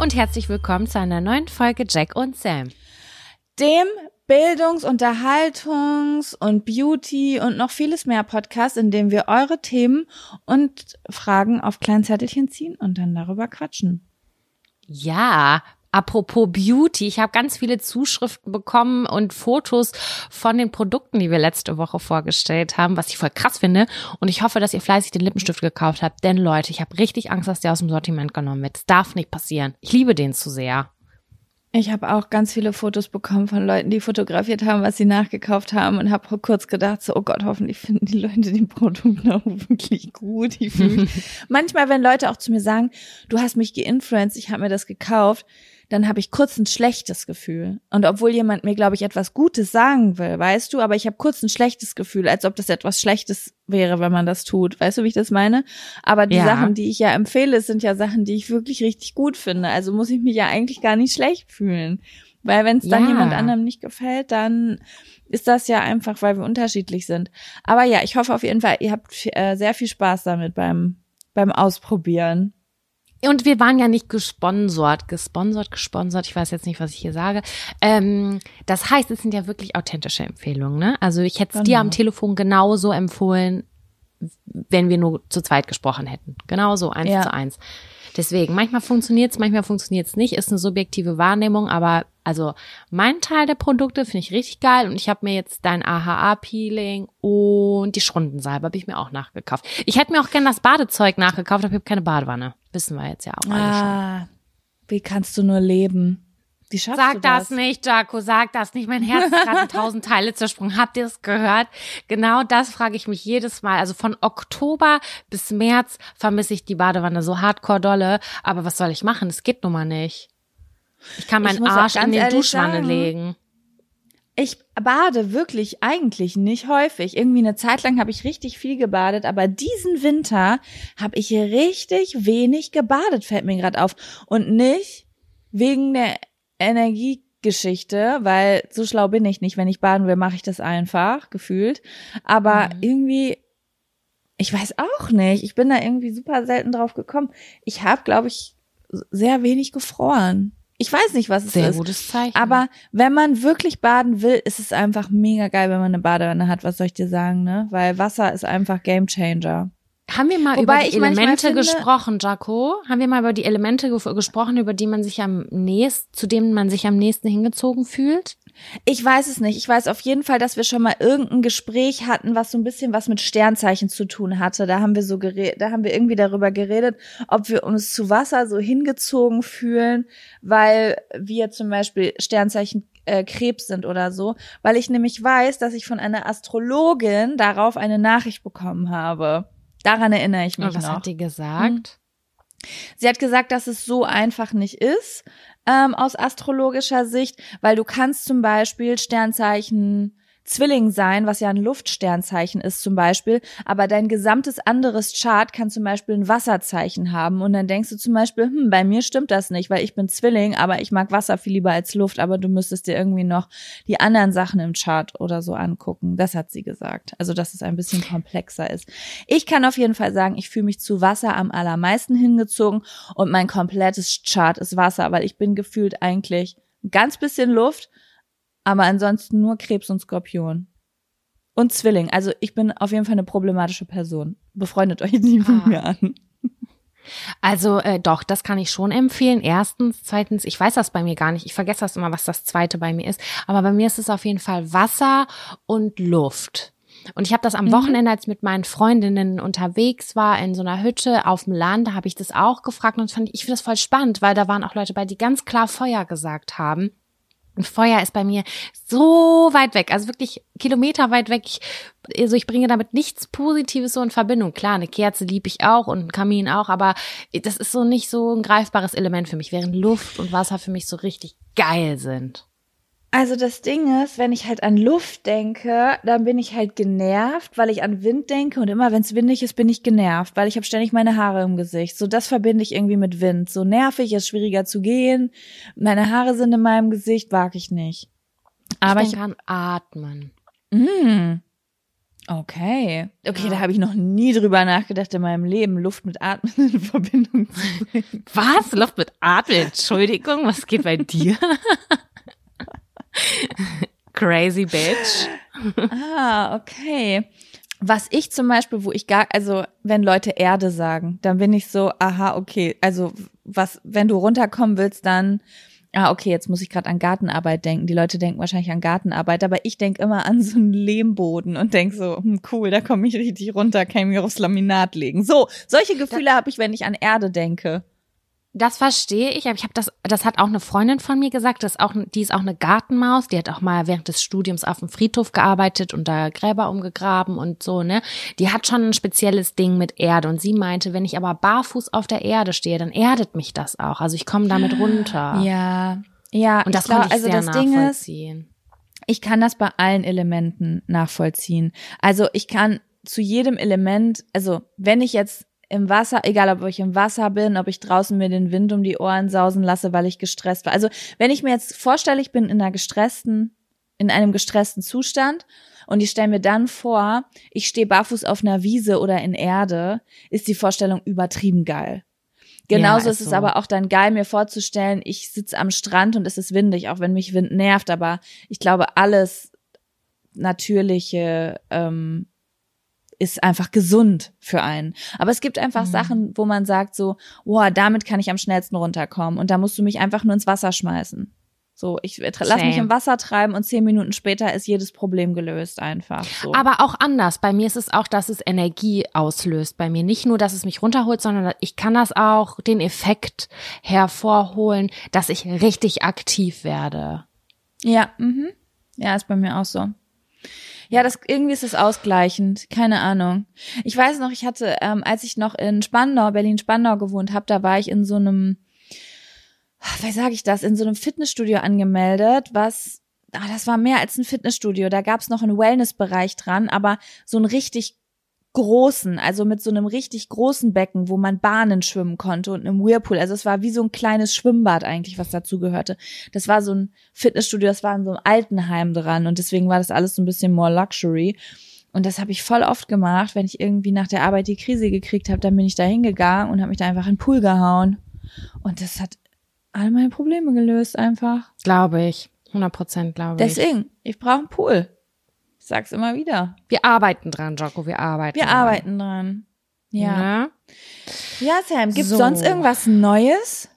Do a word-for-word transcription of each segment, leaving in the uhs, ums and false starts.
und herzlich willkommen zu einer neuen Folge Jack und Sam. Dem Bildungs-, Unterhaltungs- und Beauty- und noch vieles mehr Podcast, in dem wir eure Themen und Fragen auf kleinen Zettelchen ziehen und dann darüber quatschen. Ja, apropos Beauty, ich habe ganz viele Zuschriften bekommen und Fotos von den Produkten, die wir letzte Woche vorgestellt haben, was ich voll krass finde. Und ich hoffe, dass ihr fleißig den Lippenstift gekauft habt, denn Leute, ich habe richtig Angst, dass der aus dem Sortiment genommen wird. Das darf nicht passieren. Ich liebe den zu sehr. Ich habe auch ganz viele Fotos bekommen von Leuten, die fotografiert haben, was sie nachgekauft haben und habe kurz gedacht, so, oh Gott, hoffentlich finden die Leute die Produkte auch wirklich gut. Ich fühle mich manchmal, wenn Leute auch zu mir sagen, du hast mich geinfluenced, ich habe mir das gekauft, dann habe ich kurz ein schlechtes Gefühl. Und obwohl jemand mir, glaube ich, etwas Gutes sagen will, weißt du, aber ich habe kurz ein schlechtes Gefühl, als ob das etwas Schlechtes wäre, wenn man das tut. Weißt du, wie ich das meine? Aber die Ja. Sachen, die ich ja empfehle, sind ja Sachen, die ich wirklich richtig gut finde. Also muss ich mich ja eigentlich gar nicht schlecht fühlen. Weil wenn es dann Ja. jemand anderem nicht gefällt, dann ist das ja einfach, weil wir unterschiedlich sind. Aber ja, ich hoffe auf jeden Fall, ihr habt äh, sehr viel Spaß damit beim beim Ausprobieren. Und wir waren ja nicht gesponsert, gesponsert, gesponsert, ich weiß jetzt nicht, was ich hier sage. Ähm, das heißt, es sind ja wirklich authentische Empfehlungen, ne? Also ich hätte es Genau. dir am Telefon genauso empfohlen, wenn wir nur zu zweit gesprochen hätten. Genauso, eins Ja. zu eins. Deswegen, manchmal funktioniert's, manchmal funktioniert's nicht, ist eine subjektive Wahrnehmung, aber also mein Teil der Produkte finde ich richtig geil und ich habe mir jetzt dein A H A-Peeling und die Schrundensalbe habe ich mir auch nachgekauft. Ich hätte mir auch gerne das Badezeug nachgekauft, aber ich habe keine Badewanne. Wissen wir jetzt ja auch alle schon. Ah, wie kannst du nur leben? Wie schaffst Sag du das? das nicht, Jaco, sag das nicht. Mein Herz ist gerade in tausend Teile zersprungen. Habt ihr es gehört? Genau das frage ich mich jedes Mal. Also von Oktober bis März vermisse ich die Badewanne so hardcore dolle. Aber was soll ich machen? Es geht nun mal nicht. Ich kann Ich meinen muss auch Arsch in ganz den ehrlich Duschwanne sagen, legen. Ich bade wirklich eigentlich nicht häufig. Irgendwie eine Zeit lang habe ich richtig viel gebadet, aber diesen Winter habe ich richtig wenig gebadet, fällt mir gerade auf. Und nicht wegen der Energiegeschichte, weil so schlau bin ich nicht. Wenn ich baden will, mache ich das einfach, gefühlt. Aber Mhm. irgendwie, ich weiß auch nicht, ich bin da irgendwie super selten drauf gekommen. Ich habe, glaube ich, sehr wenig gefroren. Ich weiß nicht, was es Sehr ist. gutes Zeichen. Aber wenn man wirklich baden will, ist es einfach mega geil, wenn man eine Badewanne hat. Was soll ich dir sagen, ne? Weil Wasser ist einfach Gamechanger. Haben wir mal Wobei über die ich manchmal Elemente finde- gesprochen, Jaco? Haben wir mal über die Elemente ge- gesprochen, über die man sich am nächsten, zu denen man sich am nächsten hingezogen fühlt? Ich weiß es nicht. Ich weiß auf jeden Fall, dass wir schon mal irgendein Gespräch hatten, was so ein bisschen was mit Sternzeichen zu tun hatte. Da haben wir so geredet, da haben wir irgendwie darüber geredet, ob wir uns zu Wasser so hingezogen fühlen, weil wir zum Beispiel Sternzeichen äh, Krebs sind oder so. Weil ich nämlich weiß, dass ich von einer Astrologin darauf eine Nachricht bekommen habe. Daran erinnere ich mich Und was noch. hat die gesagt? Sie hat gesagt, dass es so einfach nicht ist, ähm, aus astrologischer Sicht, weil du kannst zum Beispiel Sternzeichen Zwilling sein, was ja ein Luftsternzeichen ist zum Beispiel, aber dein gesamtes anderes Chart kann zum Beispiel ein Wasserzeichen haben und dann denkst du zum Beispiel, hm, bei mir stimmt das nicht, weil ich bin Zwilling, aber ich mag Wasser viel lieber als Luft, aber du müsstest dir irgendwie noch die anderen Sachen im Chart oder so angucken. Das hat sie gesagt. Also, dass es ein bisschen komplexer ist. Ich kann auf jeden Fall sagen, ich fühle mich zu Wasser am allermeisten hingezogen und mein komplettes Chart ist Wasser, weil ich bin gefühlt eigentlich ein ganz bisschen Luft, aber ansonsten nur Krebs und Skorpion. Und Zwilling. Also ich bin auf jeden Fall eine problematische Person. Befreundet euch nicht mit Ah. mir an. Also äh, doch, das kann ich schon empfehlen. Erstens, zweitens, ich weiß das bei mir gar nicht. Ich vergesse das immer, was das zweite bei mir ist. Aber bei mir ist es auf jeden Fall Wasser und Luft. Und ich habe das am Mhm. Wochenende, als ich mit meinen Freundinnen unterwegs war, in so einer Hütte auf dem Land, da habe ich das auch gefragt und fand, ich finde das voll spannend, weil da waren auch Leute bei, die ganz klar Feuer gesagt haben. Und Feuer ist bei mir so weit weg, also wirklich Kilometer weit weg. Ich, also ich bringe damit nichts Positives so in Verbindung. Klar, eine Kerze liebe ich auch und einen Kamin auch, aber das ist so nicht so ein greifbares Element für mich, während Luft und Wasser für mich so richtig geil sind. Also das Ding ist, wenn ich halt an Luft denke, dann bin ich halt genervt, weil ich an Wind denke und immer wenn es windig ist, bin ich genervt, weil ich habe ständig meine Haare im Gesicht. So, das verbinde ich irgendwie mit Wind. So nervig, ist schwieriger zu gehen. Meine Haare sind in meinem Gesicht, mag ich nicht. Aber ich ich, denke an Atmen. mh, Okay. Okay, Ja. da habe ich noch nie drüber nachgedacht in meinem Leben, Luft mit Atmen in Verbindung zu bringen. Was? Luft mit Atmen? Entschuldigung, was geht bei dir? Crazy bitch. Ah, okay. Was ich zum Beispiel, wo ich gar, also wenn Leute Erde sagen, dann bin ich so, aha, okay, also was, wenn du runterkommen willst, dann, ah, okay, jetzt muss ich gerade an Gartenarbeit denken. Die Leute denken wahrscheinlich an Gartenarbeit, aber ich denke immer an so einen Lehmboden und denke so, hm, cool, da komme ich richtig runter, kann ich mich aufs Laminat legen. So, solche Gefühle habe ich, wenn ich an Erde denke. Das verstehe ich, aber ich habe das, das hat auch eine Freundin von mir gesagt, das ist auch, die ist auch eine Gartenmaus, die hat auch mal während des Studiums auf dem Friedhof gearbeitet und da Gräber umgegraben und so, ne. Die hat schon ein spezielles Ding mit Erde und sie meinte, wenn ich aber barfuß auf der Erde stehe, dann erdet mich das auch, also ich komme damit runter. Ja, ja. Und das ich glaub, konnte ich also sehr das Ding ist, nachvollziehen. ich kann das bei allen Elementen nachvollziehen. Also ich kann zu jedem Element, also wenn ich jetzt im Wasser, egal ob ich im Wasser bin, ob ich draußen mir den Wind um die Ohren sausen lasse, weil ich gestresst war. Also wenn ich mir jetzt vorstelle, ich bin in einer gestressten, in einem gestressten Zustand und ich stelle mir dann vor, ich stehe barfuß auf einer Wiese oder in Erde, ist die Vorstellung übertrieben geil. Genauso Ja, ist ist es so. aber auch dann geil, mir vorzustellen, ich sitze am Strand und es ist windig, auch wenn mich Wind nervt, aber ich glaube, alles Natürliche ähm, ist einfach gesund für einen. Aber es gibt einfach Mhm. Sachen, wo man sagt so, wow, damit kann ich am schnellsten runterkommen und da musst du mich einfach nur ins Wasser schmeißen. So, ich lass mich Same. im Wasser treiben und zehn Minuten später ist jedes Problem gelöst einfach. So. Aber auch anders. Bei mir ist es auch, dass es Energie auslöst. Bei mir nicht nur, dass es mich runterholt, sondern ich kann das auch den Effekt hervorholen, dass ich richtig aktiv werde. Ja, mhm. Ja, ist bei mir auch so. Ja, das irgendwie ist es ausgleichend, keine Ahnung. Ich weiß noch, ich hatte, ähm, als ich noch in Spandau, Berlin-Spandau gewohnt habe, da war ich in so einem, wie sage ich das, in so einem Fitnessstudio angemeldet, was, ah, das war mehr als ein Fitnessstudio, da gab es noch einen Wellnessbereich dran, aber so einen richtig großen, also mit so einem richtig großen Becken, wo man Bahnen schwimmen konnte und einem Whirlpool. Also es war wie so ein kleines Schwimmbad eigentlich, was dazu gehörte. Das war so ein Fitnessstudio, das war in so einem Altenheim dran und deswegen war das alles so ein bisschen more luxury. Und das habe ich voll oft gemacht, wenn ich irgendwie nach der Arbeit die Krise gekriegt habe, dann bin ich da hingegangen und habe mich da einfach in den Pool gehauen. Und das hat all meine Probleme gelöst einfach. Glaube ich. hundert Prozent glaube ich. Deswegen, ich brauche einen Pool. Ich sag's immer wieder. Wir arbeiten dran, Jocko, wir arbeiten Wir dran. arbeiten dran. Ja. Ne? Ja, Sam, gibt's So. sonst irgendwas Neues?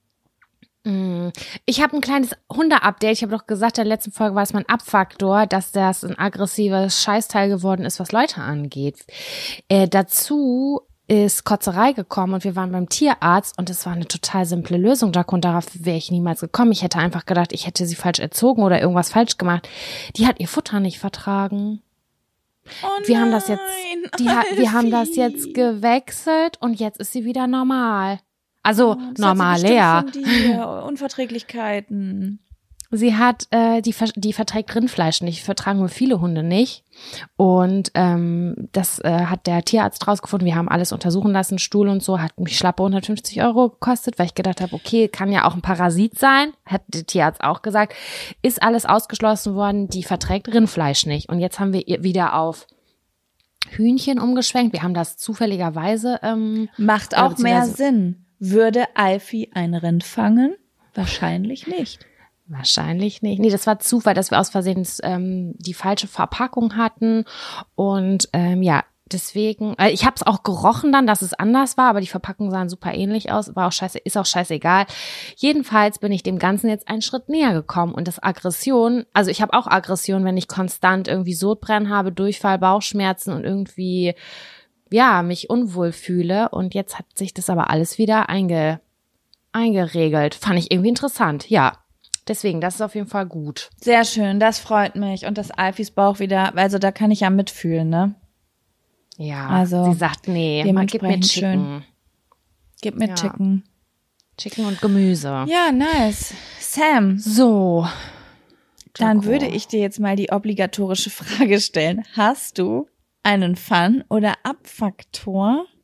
Mm. Ich habe ein kleines Hunde-Update. Ich habe doch gesagt, in der letzten Folge war es mein Abfaktor, dass das ein aggressives Scheißteil geworden ist, was Leute angeht. Äh, dazu ist Kotzerei gekommen und wir waren beim Tierarzt und es war eine total simple Lösung. Und darauf wäre ich niemals gekommen. Ich hätte einfach gedacht, ich hätte sie falsch erzogen oder irgendwas falsch gemacht. Die hat ihr Futter nicht vertragen. Oh Wir haben das jetzt, nein, die ha, wir haben das Alfie. jetzt gewechselt und jetzt ist sie wieder normal. Also Oh, das normal hat sie bestimmt leer. von dir. Unverträglichkeiten. Sie hat, äh, die, ver- die verträgt Rindfleisch nicht, vertragen wohl viele Hunde nicht. Und ähm, das äh, hat der Tierarzt rausgefunden. Wir haben alles untersuchen lassen, Stuhl und so, hat mich schlappe hundertfünfzig Euro gekostet, weil ich gedacht habe, okay, kann ja auch ein Parasit sein, hat der Tierarzt auch gesagt. Ist alles ausgeschlossen worden, die verträgt Rindfleisch nicht. Und jetzt haben wir ihr wieder auf Hühnchen umgeschwenkt. Wir haben das zufälligerweise ähm, Macht Ja, auch mehr beziehungsweise- Sinn. Würde Alfie ein Rind fangen? Wahrscheinlich nicht. Wahrscheinlich nicht. Nee, das war Zufall, dass wir aus Versehen ähm, die falsche Verpackung hatten. Und ähm, ja, deswegen, äh, ich habe es auch gerochen dann, dass es anders war, aber die Verpackungen sahen super ähnlich aus. War auch scheiße, ist auch scheißegal. Jedenfalls bin ich dem Ganzen jetzt einen Schritt näher gekommen. Und das Aggression, also ich habe auch Aggression, wenn ich konstant irgendwie Sodbrennen habe, Durchfall, Bauchschmerzen und irgendwie, ja, mich unwohl fühle. Und jetzt hat sich das aber alles wieder einge, eingeregelt. Fand ich irgendwie interessant, ja. Deswegen, das ist auf jeden Fall gut. Sehr schön, das freut mich. Und dass Alfies Bauch wieder, also da kann ich ja mitfühlen, ne? Ja, Also, sie sagt, nee, man gibt mir dementsprechend Chicken. schön. Gib mir Ja. Chicken. Chicken und Gemüse. Ja, nice. Sam, So. dann Jaco. würde ich dir jetzt mal die obligatorische Frage stellen. Hast du einen Fun- oder Abfaktor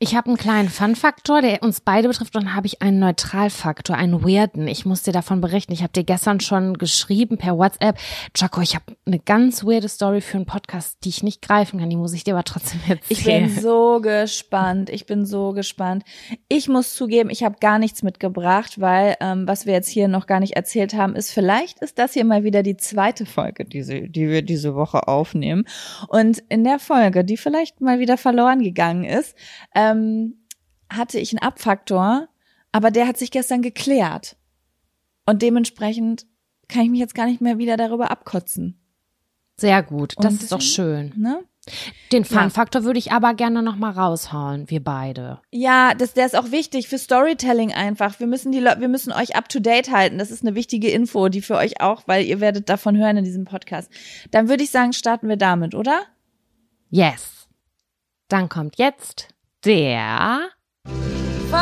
Ich habe einen kleinen Fun-Faktor, der uns beide betrifft, und dann habe ich einen Neutralfaktor, einen weirden. Ich muss dir davon berichten. Ich habe dir gestern schon geschrieben per WhatsApp. Jaco, ich habe eine ganz weirde Story für einen Podcast, die ich nicht greifen kann. Die muss ich dir aber trotzdem erzählen. Ich bin so gespannt. Ich bin so gespannt. Ich muss zugeben, ich habe gar nichts mitgebracht, weil ähm, was wir jetzt hier noch gar nicht erzählt haben, ist, vielleicht ist das hier mal wieder die zweite Folge, die, sie, die wir diese Woche aufnehmen. Und in der Folge, die vielleicht mal wieder verloren gegangen ist, ähm, hatte ich einen Abfaktor, aber der hat sich gestern geklärt. Und dementsprechend kann ich mich jetzt gar nicht mehr wieder darüber abkotzen. Sehr gut, das Und ist doch schön. Ne? Den Fun-Faktor ja. würde ich aber gerne noch mal raushauen, wir beide. Ja, das, der ist auch wichtig für Storytelling einfach. Wir müssen die Le- wir müssen euch up to date halten. Das ist eine wichtige Info, die für euch auch, weil ihr werdet davon hören in diesem Podcast. Dann würde ich sagen, starten wir damit, oder? Yes. Dann kommt jetzt der Fun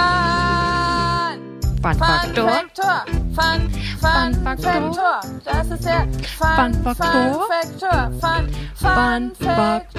Fun-Faktor. Fun, Fun, Faktor. Das ist der Fun, Fun Faktor. Fun, Fun, Fun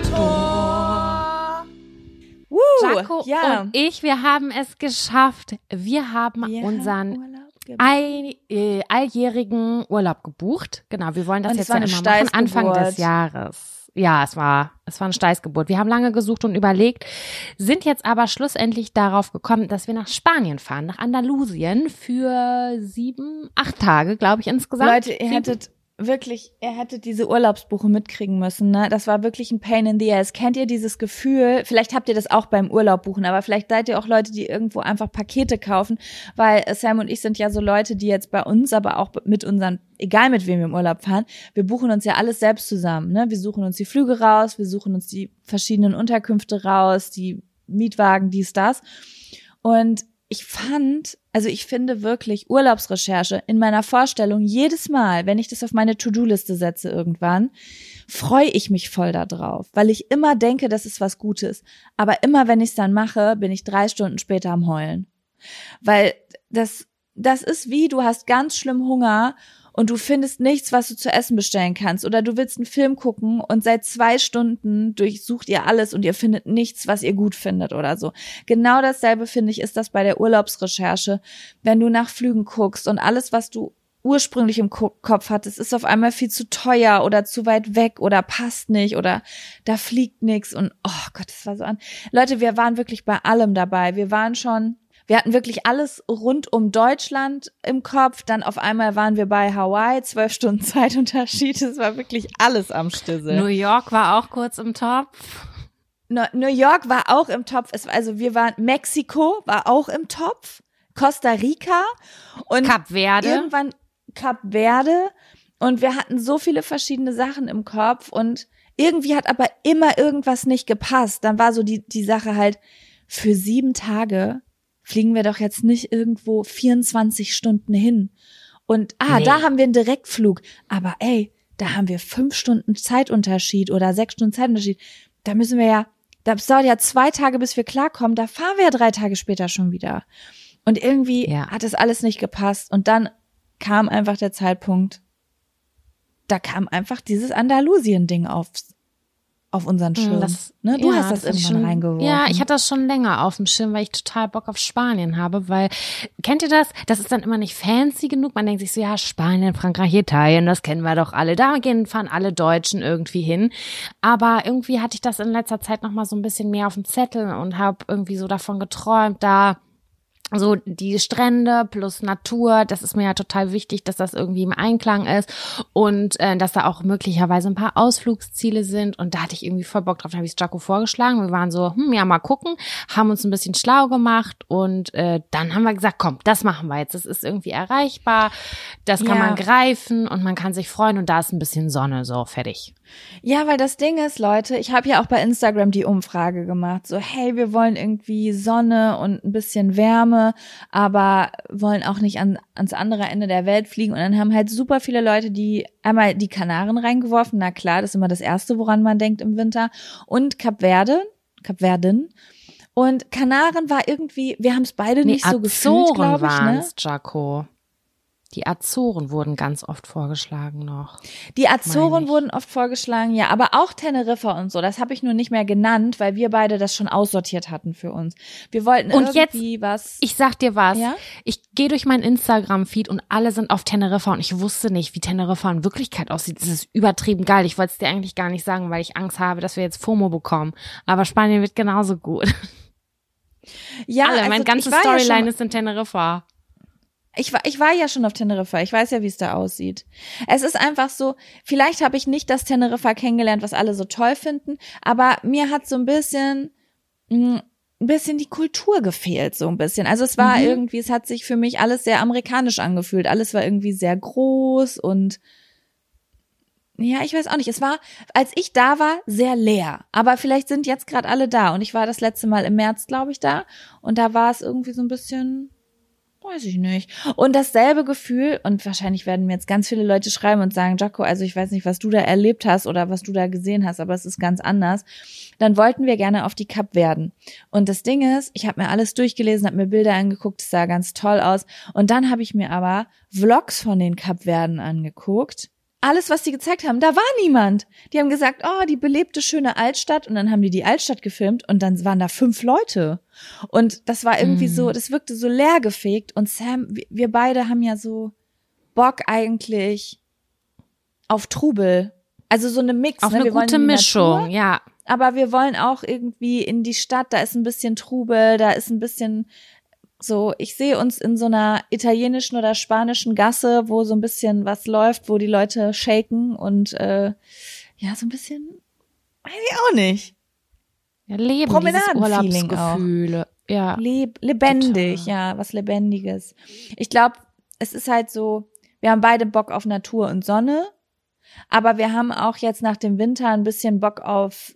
Faktor. Woo, Jaco ja. und ich, wir haben es geschafft. Wir haben Wir unseren haben all, äh, alljährigen Urlaub gebucht. Genau, wir wollen das Und es jetzt war ja eine immer machen, Anfang Steißgeburt. des Jahres. Ja, es war, es war eine Steißgeburt. Wir haben lange gesucht und überlegt, sind jetzt aber schlussendlich darauf gekommen, dass wir nach Spanien fahren, nach Andalusien für sieben, acht Tage, glaube ich, insgesamt. Leute, ihr Sieben? hättet wirklich, ihr hättet diese Urlaubsbuche mitkriegen müssen, ne? Das war wirklich ein Pain in the ass. Kennt ihr dieses Gefühl? Vielleicht habt ihr das auch beim Urlaub buchen, aber vielleicht seid ihr auch Leute, die irgendwo einfach Pakete kaufen, weil Sam und ich sind ja so Leute, die jetzt bei uns, aber auch mit unseren, egal mit wem wir im Urlaub fahren, wir buchen uns ja alles selbst zusammen, ne? Wir suchen uns die Flüge raus, wir suchen uns die verschiedenen Unterkünfte raus, die Mietwagen, dies, das. Und ich fand, also ich finde wirklich Urlaubsrecherche in meiner Vorstellung jedes Mal, wenn ich das auf meine To-Do-Liste setze irgendwann, freue ich mich voll da drauf, weil ich immer denke, das ist was Gutes. Aber immer, wenn ich es dann mache, bin ich drei Stunden später am Heulen. Weil das, das ist wie, du hast ganz schlimm Hunger und du findest nichts, was du zu essen bestellen kannst. Oder du willst einen Film gucken und seit zwei Stunden durchsucht ihr alles und ihr findet nichts, was ihr gut findet oder so. Genau dasselbe, finde ich, ist das bei der Urlaubsrecherche. Wenn du nach Flügen guckst und alles, was du ursprünglich im Ko- Kopf hattest, ist auf einmal viel zu teuer oder zu weit weg oder passt nicht oder da fliegt nichts und oh Gott, das war so an. Leute, wir waren wirklich bei allem dabei. Wir waren schon Wir hatten wirklich alles rund um Deutschland im Kopf. Dann auf einmal waren wir bei Hawaii, zwölf Stunden Zeitunterschied. Es war wirklich alles am Stissel. New York war auch kurz im Topf. No, New York war auch im Topf. Es war, also wir waren, Mexiko war auch im Topf. Costa Rica und Kap Verde. Irgendwann Kap Verde. Und wir hatten so viele verschiedene Sachen im Kopf. Und irgendwie hat aber immer irgendwas nicht gepasst. Dann war so die, die Sache halt, für sieben Tage fliegen wir doch jetzt nicht irgendwo vierundzwanzig Stunden hin. Und, ah, Nee. da haben wir einen Direktflug. Aber ey, da haben wir fünf Stunden Zeitunterschied oder sechs Stunden Zeitunterschied. Da müssen wir ja, das dauert ja zwei Tage, bis wir klarkommen. Da fahren wir ja drei Tage später schon wieder. Und irgendwie Ja. hat das alles nicht gepasst. Und dann kam einfach der Zeitpunkt, da kam einfach dieses Andalusien-Ding auf, auf unseren Schirm. Das, ne? Du ja, hast das, das ist irgendwann schon, reingeworfen. Ja, ich hatte das schon länger auf dem Schirm, weil ich total Bock auf Spanien habe, weil, kennt ihr das? Das ist dann immer nicht fancy genug. Man denkt sich so, ja, Spanien, Frankreich, Italien, das kennen wir doch alle. Da gehen, fahren alle Deutschen irgendwie hin. Aber irgendwie hatte ich das in letzter Zeit noch mal so ein bisschen mehr auf dem Zettel und habe irgendwie so davon geträumt, da so die Strände plus Natur, das ist mir ja total wichtig, dass das irgendwie im Einklang ist und äh, dass da auch möglicherweise ein paar Ausflugsziele sind und da hatte ich irgendwie voll Bock drauf, da habe ich es Jaco vorgeschlagen, wir waren so, hm, ja, mal gucken, haben uns ein bisschen schlau gemacht und äh, dann haben wir gesagt, komm, das machen wir jetzt, das ist irgendwie erreichbar, das kann Ja. man greifen und man kann sich freuen und da ist ein bisschen Sonne, so, fertig. Ja, weil das Ding ist, Leute, ich habe ja auch bei Instagram die Umfrage gemacht, so hey, wir wollen irgendwie Sonne und ein bisschen Wärme, aber wollen auch nicht an, ans andere Ende der Welt fliegen. Und dann haben halt super viele Leute die einmal die Kanaren reingeworfen, na klar, das ist immer das Erste, woran man denkt im Winter, und Kap Verde, Kap Verden. Und Kanaren war irgendwie, wir haben es beide Nee, nicht so gefühlt, Azoren glaube ich, ne? waren's, Jaco. Die Azoren wurden ganz oft vorgeschlagen noch. Die Azoren wurden oft vorgeschlagen, ja, aber auch Teneriffa und so. Das habe ich nur nicht mehr genannt, weil wir beide das schon aussortiert hatten für uns. Wir wollten und irgendwie jetzt, was. Ich sag dir was. Ja? Ich gehe durch meinen Instagram-Feed und alle sind auf Teneriffa und ich wusste nicht, wie Teneriffa in Wirklichkeit aussieht. Das ist übertrieben geil. Ich wollte es dir eigentlich gar nicht sagen, weil ich Angst habe, dass wir jetzt FOMO bekommen. Aber Spanien wird genauso gut. Ja, alle, also meine ganze Storyline ja ist in Teneriffa. Ich war, ich war ja schon auf Teneriffa. Ich weiß ja, wie es da aussieht. Es ist einfach so, vielleicht habe ich nicht das Teneriffa kennengelernt, was alle so toll finden, aber mir hat so ein bisschen, ein bisschen die Kultur gefehlt, so ein bisschen. Also es war mhm. irgendwie, es hat sich für mich alles sehr amerikanisch angefühlt. Alles war irgendwie sehr groß und ja, ich weiß auch nicht. Es war, als ich da war, sehr leer. Aber vielleicht sind jetzt gerade alle da. Und ich war das letzte Mal im März, glaube ich, da. Und da war es irgendwie so ein bisschen, weiß ich nicht. Und dasselbe Gefühl, und wahrscheinlich werden mir jetzt ganz viele Leute schreiben und sagen, Jaco, also ich weiß nicht, was du da erlebt hast oder was du da gesehen hast, aber es ist ganz anders. Dann wollten wir gerne auf die Kapverden. Und das Ding ist, ich habe mir alles durchgelesen, habe mir Bilder angeguckt, es sah ganz toll aus. Und dann habe ich mir aber Vlogs von den Kapverden angeguckt. Alles, was die gezeigt haben, da war niemand. Die haben gesagt, oh, die belebte, schöne Altstadt. Und dann haben die die Altstadt gefilmt und dann waren da fünf Leute. Und das war irgendwie mm. so, das wirkte so leergefegt. Und Sam, wir beide haben ja so Bock eigentlich auf Trubel. Also so eine Mix. Auf ne? eine wir gute wollen Mischung, Natur, ja. Aber wir wollen auch irgendwie in die Stadt, da ist ein bisschen Trubel, da ist ein bisschen so, ich sehe uns in so einer italienischen oder spanischen Gasse, wo so ein bisschen was läuft, wo die Leute shaken und äh, ja, so ein bisschen, weiß ich auch nicht. Ja, Leben, dieses Urlaubsgefühle. Ja. Leb, lebendig, total. Ja, was Lebendiges. Ich glaube, es ist halt so, wir haben beide Bock auf Natur und Sonne, aber wir haben auch jetzt nach dem Winter ein bisschen Bock auf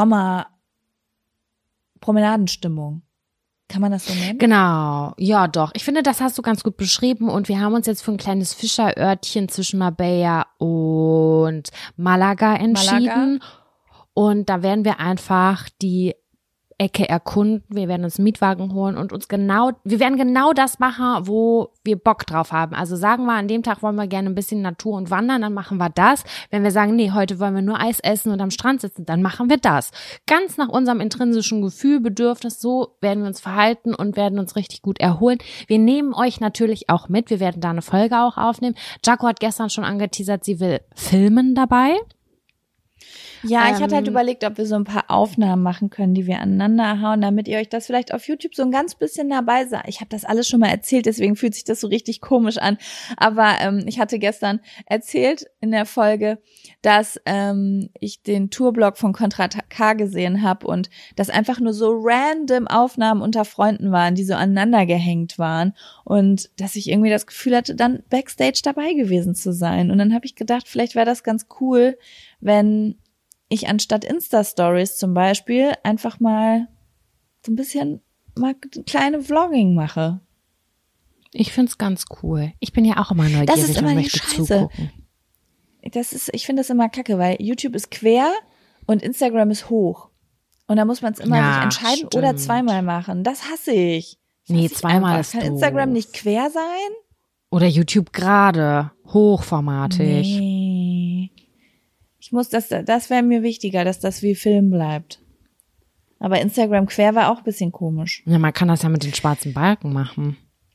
Sommer-Promenadenstimmung. Kann man das so nennen? Genau, ja doch. Ich finde, das hast du ganz gut beschrieben und wir haben uns jetzt für ein kleines Fischerörtchen zwischen Marbella und Malaga entschieden. Malaga. Und da werden wir einfach die Ecke erkunden. Wir werden uns einen Mietwagen holen und uns genau, wir werden genau das machen, wo wir Bock drauf haben. Also sagen wir, an dem Tag wollen wir gerne ein bisschen Natur und wandern, dann machen wir das. Wenn wir sagen, nee, heute wollen wir nur Eis essen und am Strand sitzen, dann machen wir das. Ganz nach unserem intrinsischen Gefühl, Bedürfnis, so werden wir uns verhalten und werden uns richtig gut erholen. Wir nehmen euch natürlich auch mit. Wir werden da eine Folge auch aufnehmen. Jaco hat gestern schon angeteasert, sie will filmen dabei. Ja, ich hatte halt überlegt, ob wir so ein paar Aufnahmen machen können, die wir aneinander hauen, damit ihr euch das vielleicht auf YouTube so ein ganz bisschen dabei seid. Ich habe das alles schon mal erzählt, deswegen fühlt sich das so richtig komisch an. Aber ähm, ich hatte gestern erzählt in der Folge, dass ähm, ich den Tourblog von Contra K gesehen habe und dass einfach nur so random Aufnahmen unter Freunden waren, die so aneinander gehängt waren und dass ich irgendwie das Gefühl hatte, dann Backstage dabei gewesen zu sein. Und dann habe ich gedacht, vielleicht wäre das ganz cool, wenn ich anstatt Insta-Stories zum Beispiel einfach mal so ein bisschen mal kleine Vlogging mache. Ich find's ganz cool. Ich bin ja auch immer neugierig das ist immer und die möchte Scheiße. zugucken. Das ist, ich finde das immer kacke, weil YouTube ist quer und Instagram ist hoch. Und da muss man es immer Ja, sich entscheiden stimmt. oder zweimal machen. Das hasse ich. Das Nee, hasse ich zweimal einfach. ist Kann doof. Instagram nicht quer sein? Oder YouTube gerade, hochformatig. Nee. Ich muss das, das wäre mir wichtiger, dass das wie Film bleibt. Aber Instagram quer war auch ein bisschen komisch. Ja, man kann das ja mit den schwarzen Balken machen.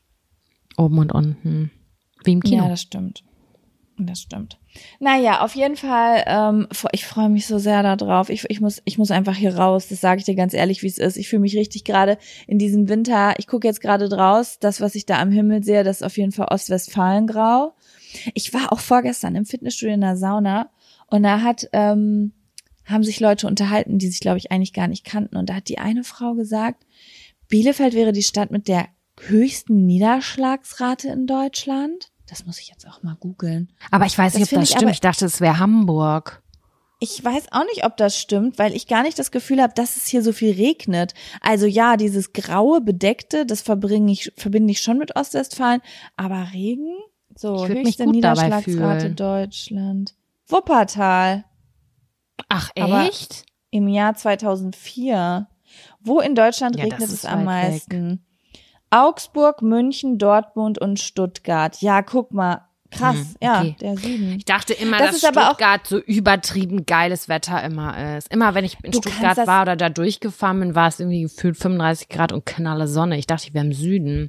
Oben und unten. Wie im Kino. Ja, das stimmt. Das stimmt. Naja, auf jeden Fall, ähm, ich freue mich so sehr da drauf. Ich, ich, muss, ich muss einfach hier raus, das sage ich dir ganz ehrlich, wie es ist. Ich fühle mich richtig gerade in diesem Winter, ich gucke jetzt gerade draus, das, was ich da am Himmel sehe, das ist auf jeden Fall Ostwestfalengrau. Ich war auch vorgestern im Fitnessstudio in der Sauna und da hat, ähm, haben sich Leute unterhalten, die sich, glaube ich, eigentlich gar nicht kannten. Und da hat die eine Frau gesagt, Bielefeld wäre die Stadt mit der höchsten Niederschlagsrate in Deutschland. Das muss ich jetzt auch mal googeln. Aber ich weiß Das nicht, ob finde das ich stimmt. aber- Ich dachte, es wäre Hamburg. Ich weiß auch nicht, ob das stimmt, weil ich gar nicht das Gefühl habe, dass es hier so viel regnet. Also ja, dieses graue, bedeckte, das verbringe ich, verbinde ich schon mit Ostwestfalen. Aber Regen? So, Ich würd mich höchste gut dabei Niederschlagsrate fühlen. Deutschland. Wuppertal Ach, Aber- echt? im Jahr zweitausendvier. Wo in Deutschland Ja, das regnet ist es am weit weg. meisten? Augsburg, München, Dortmund und Stuttgart. Ja, guck mal. Krass, hm, ja, okay. der Süden. Ich dachte immer, Das dass ist aber Stuttgart so übertrieben geiles Wetter immer ist. Immer wenn ich in Du Stuttgart kannst das- war oder da durchgefahren bin, war es irgendwie gefühlt fünfunddreißig Grad und knalle Sonne. Ich dachte, ich wäre im Süden.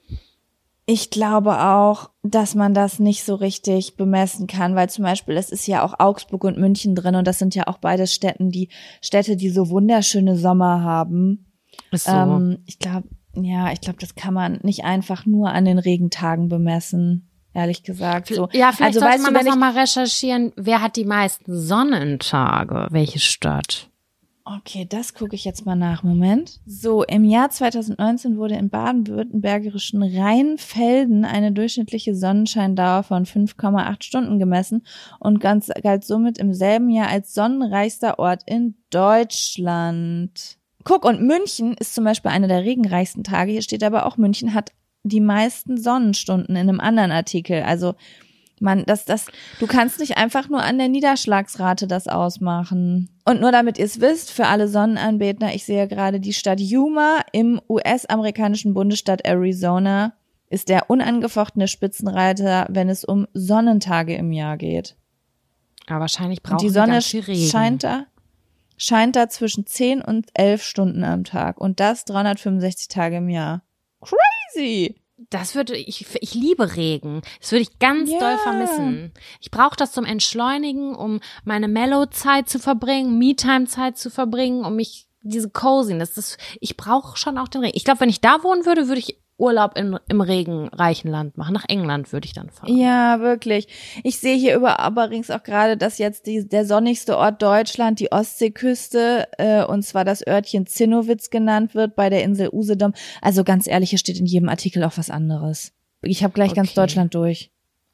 Ich glaube auch, dass man das nicht so richtig bemessen kann, weil zum Beispiel es ist ja auch Augsburg und München drin und das sind ja auch beide Städten, die Städte, die so wunderschöne Sommer haben. Ist so. Ähm, ich glaube, ja, ich glaube, das kann man nicht einfach nur an den Regentagen bemessen, ehrlich gesagt. So. Ja, vielleicht also, sollte weißt man du, das wenn ich, nochmal recherchieren. Wer hat die meisten Sonnentage? Welche Stadt? Okay, das gucke ich jetzt mal nach. Moment. So, im Jahr zweitausendneunzehn wurde im baden-württembergischen Rheinfelden eine durchschnittliche Sonnenscheindauer von fünf Komma acht Stunden gemessen und ganz, galt somit im selben Jahr als sonnenreichster Ort in Deutschland. Guck, und München ist zum Beispiel einer der regenreichsten Tage. Hier steht aber auch, München hat die meisten Sonnenstunden in einem anderen Artikel. Also, man, das, das, du kannst nicht einfach nur an der Niederschlagsrate das ausmachen. Und nur damit ihr es wisst, für alle Sonnenanbeter, ich sehe gerade die Stadt Yuma im U S-amerikanischen Bundesstaat Arizona ist der unangefochtene Spitzenreiter, wenn es um Sonnentage im Jahr geht. Aber wahrscheinlich brauchen Und die die Sonne ganz viel Regen. scheint da, scheint da zwischen zehn und elf Stunden am Tag. Und das dreihundertfünfundsechzig Tage im Jahr. Crazy! Das würde ich, ich liebe Regen. Das würde ich ganz Ja. doll vermissen. Ich brauche das zum Entschleunigen, um meine Mellow-Zeit zu verbringen, Me-Time-Zeit zu verbringen, um mich, diese Coziness, das, ich brauche schon auch den Regen. Ich glaube, wenn ich da wohnen würde, würde ich Urlaub in, im regenreichen Land machen. Nach England würde ich dann fahren. Ja, wirklich. Ich sehe hier über übrigens auch gerade, dass jetzt die, der sonnigste Ort Deutschland, die Ostseeküste, äh, und zwar das Örtchen Zinnowitz genannt wird bei der Insel Usedom. Also ganz ehrlich, hier steht in jedem Artikel auch was anderes. Ich habe gleich ganz Okay. Deutschland durch.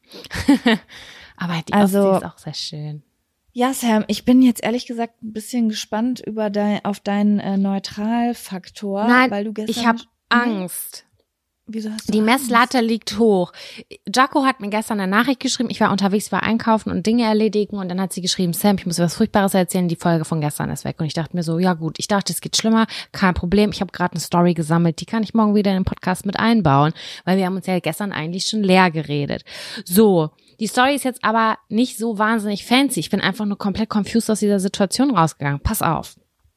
Aber die Also- Ostsee ist auch sehr schön. Ja, Sam, ich bin jetzt ehrlich gesagt ein bisschen gespannt über dein, auf deinen äh, Neutralfaktor, Nein, weil du gestern. ich habe Nee? Angst. Wieso hast du Die Angst? Messlatte liegt hoch. Jaco hat mir gestern eine Nachricht geschrieben. Ich war unterwegs, war einkaufen und Dinge erledigen und dann hat sie geschrieben, Sam, ich muss dir was Furchtbares erzählen, die Folge von gestern ist weg. Und ich dachte mir so, ja gut, ich dachte, es geht schlimmer, kein Problem. Ich habe gerade eine Story gesammelt, die kann ich morgen wieder in den Podcast mit einbauen, weil wir haben uns ja gestern eigentlich schon leer geredet. So, die Story ist jetzt aber nicht so wahnsinnig fancy. Ich bin einfach nur komplett confused aus dieser Situation rausgegangen. Pass auf.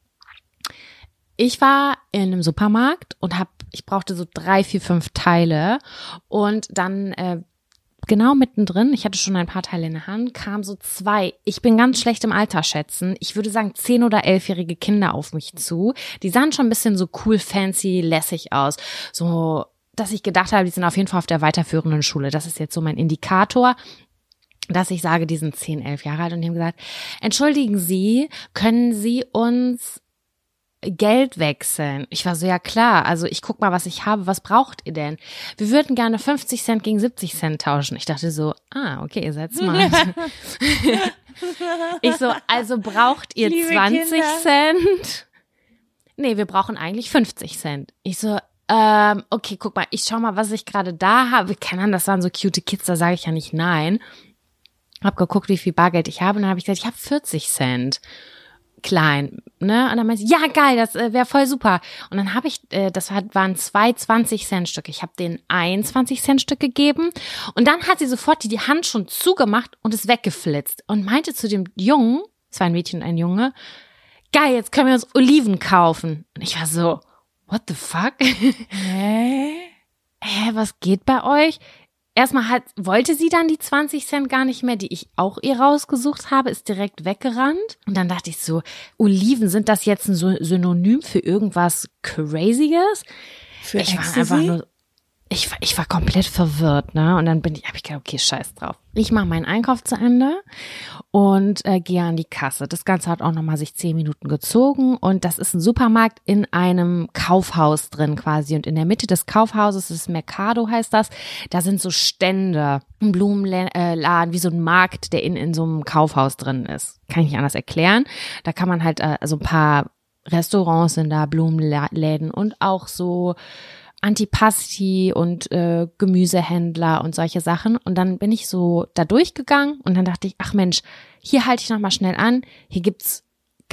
Ich war in einem Supermarkt und hab, ich brauchte so drei, vier, fünf Teile und dann äh, genau mittendrin, ich hatte schon ein paar Teile in der Hand, kamen so zwei, ich bin ganz schlecht im Alter schätzen, ich würde sagen zehn- oder elfjährige Kinder auf mich zu. Die sahen schon ein bisschen so cool, fancy, lässig aus. So, dass ich gedacht habe, die sind auf jeden Fall auf der weiterführenden Schule. Das ist jetzt so mein Indikator, dass ich sage, die sind zehn, elf Jahre alt und die haben gesagt, entschuldigen Sie, können Sie uns Geld wechseln? Ich war so, ja klar, also ich guck mal, was ich habe, was braucht ihr denn? Wir würden gerne fünfzig Cent gegen siebzig Cent tauschen. Ich dachte so, ah, okay, ihr seid smart. Ich so, also braucht ihr Liebe zwanzig Kinder. Cent? Nee, wir brauchen eigentlich fünfzig Cent. Ich so, ähm, okay, guck mal, ich schau mal, was ich gerade da habe. Keine Ahnung, das waren so cute Kids, da sage ich ja nicht nein. Hab geguckt, wie viel Bargeld ich habe und dann habe ich gesagt, ich habe vierzig Cent. Klein, ne? Und dann meinte sie, ja geil, das äh, wäre voll super. Und dann habe ich, äh, das hat, waren zwei zwanzig-Cent-Stücke. Ich habe denen ein zwanzig-Cent-Stück gegeben und dann hat sie sofort die, die Hand schon zugemacht und ist weggeflitzt und meinte zu dem Jungen, es war ein Mädchen und ein Junge, geil, jetzt können wir uns Oliven kaufen. Und ich war so, what the fuck? Hä? Hä, was geht bei euch? Erstmal hat, wollte sie dann die zwanzig Cent gar nicht mehr, die ich auch ihr rausgesucht habe, ist direkt weggerannt. Und dann dachte ich so, Oliven, sind das jetzt ein Synonym für irgendwas Crazyes? Für ich war Ecstasy? einfach nur, ich war, ich war komplett verwirrt, ne? Und dann bin ich, habe ich gedacht, okay, scheiß drauf. Ich mache meinen Einkauf zu Ende und äh, gehe an die Kasse. Das Ganze hat auch nochmal sich zehn Minuten gezogen und das ist ein Supermarkt in einem Kaufhaus drin quasi. Und in der Mitte des Kaufhauses, das ist Mercado heißt das, da sind so Stände, ein Blumenladen, wie so ein Markt, der in, in so einem Kaufhaus drin ist. Kann ich nicht anders erklären. Da kann man halt, äh, also ein paar Restaurants sind da, Blumenläden und auch so Antipasti und äh, Gemüsehändler und solche Sachen. Und dann bin ich so da durchgegangen und dann dachte ich, ach Mensch, hier halte ich noch mal schnell an. Hier gibt's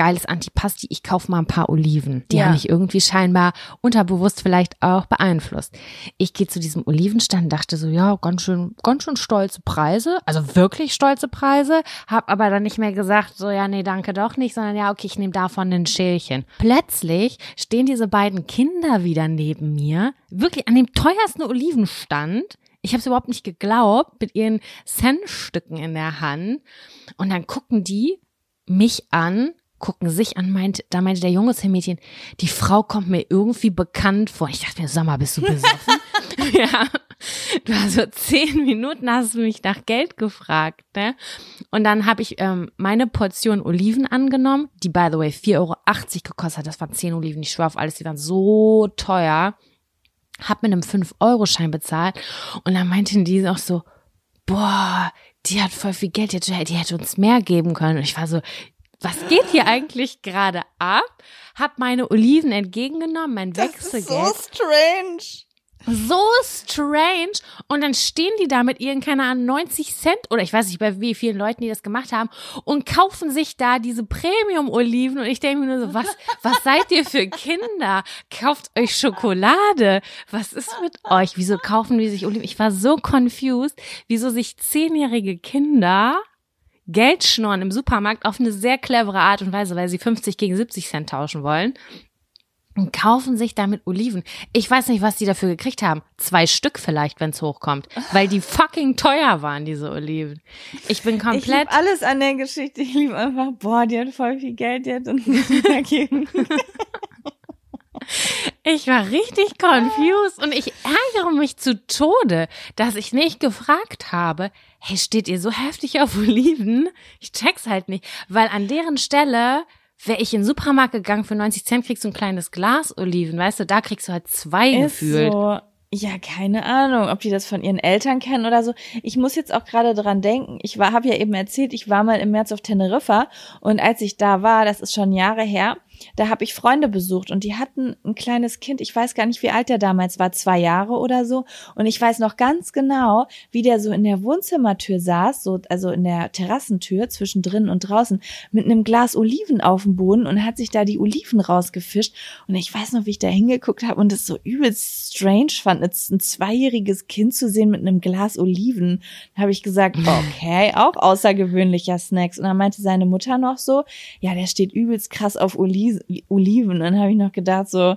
geiles Antipasti, ich kaufe mal ein paar Oliven. Die Ja. haben mich irgendwie scheinbar unterbewusst vielleicht auch beeinflusst. Ich gehe zu diesem Olivenstand und dachte so, ja, ganz schön, ganz schön stolze Preise, also wirklich stolze Preise, hab aber dann nicht mehr gesagt, so ja, nee, danke doch nicht, sondern ja, okay, ich nehme davon ein Schälchen. Plötzlich stehen diese beiden Kinder wieder neben mir, wirklich an dem teuersten Olivenstand. Ich habe es überhaupt nicht geglaubt, mit ihren Centstücken in der Hand. Und dann gucken die mich an, gucken sich an, meint, da meinte der Junge zu dem Mädchen, die Frau kommt mir irgendwie bekannt vor. Ich dachte mir, sag mal, bist du besoffen? Ja, du hast so zehn Minuten hast du mich nach Geld gefragt, ne? Und dann habe ich ähm, meine Portion Oliven angenommen, die by the way vier Euro achtzig gekostet hat. Das waren zehn Oliven, ich schwör auf alles, die waren so teuer. Hab mit einem fünf Euro Schein bezahlt und dann meinten die auch so, boah, die hat voll viel Geld, die hätte, die hätte uns mehr geben können. Und ich war so, was geht hier eigentlich gerade ab? Hab meine Oliven entgegengenommen, mein Wechselgeld. Das ist so strange. So strange. Und dann stehen die da mit ihren, keine Ahnung, neunzig Cent oder ich weiß nicht, bei wie vielen Leuten die das gemacht haben und kaufen sich da diese Premium-Oliven und ich denke mir nur so, was, was seid ihr für Kinder? Kauft euch Schokolade. Was ist mit euch? Wieso kaufen die sich Oliven? Ich war so confused, wieso sich zehnjährige Kinder Geld schnorren im Supermarkt auf eine sehr clevere Art und Weise, weil sie fünfzig gegen siebzig Cent tauschen wollen. Und kaufen sich damit Oliven. Ich weiß nicht, was die dafür gekriegt haben. Zwei Stück vielleicht, wenn es hochkommt. Weil die fucking teuer waren, diese Oliven. Ich bin komplett... Ich liebe alles an der Geschichte. Ich liebe einfach, boah, die hat voll viel Geld, die hat uns nicht mehr gegeben. Ich war richtig confused und ich ärgere mich zu Tode, dass ich nicht gefragt habe, hey, steht ihr so heftig auf Oliven? Ich check's halt nicht, weil an deren Stelle... Wäre ich in den Supermarkt gegangen, für neunzig Cent kriegst du ein kleines Glas Oliven, weißt du, da kriegst du halt zwei Ist gefühlt. so. Ja, keine Ahnung, ob die das von ihren Eltern kennen oder so. Ich muss jetzt auch gerade dran denken, ich war, habe ja eben erzählt, ich war mal im März auf Teneriffa und als ich da war, das ist schon Jahre her, da habe ich Freunde besucht und die hatten ein kleines Kind, ich weiß gar nicht, wie alt der damals war, zwei Jahre oder so und ich weiß noch ganz genau, wie der so in der Wohnzimmertür saß, so also in der Terrassentür zwischen drinnen und draußen mit einem Glas Oliven auf dem Boden und hat sich da die Oliven rausgefischt und ich weiß noch, wie ich da hingeguckt habe und das so übelst strange fand, jetzt ein zweijähriges Kind zu sehen mit einem Glas Oliven. Da habe ich gesagt, okay, auch außergewöhnlicher Snacks und dann meinte seine Mutter noch so, ja, der steht übelst krass auf Oliven. Oliven. Dann habe ich noch gedacht so,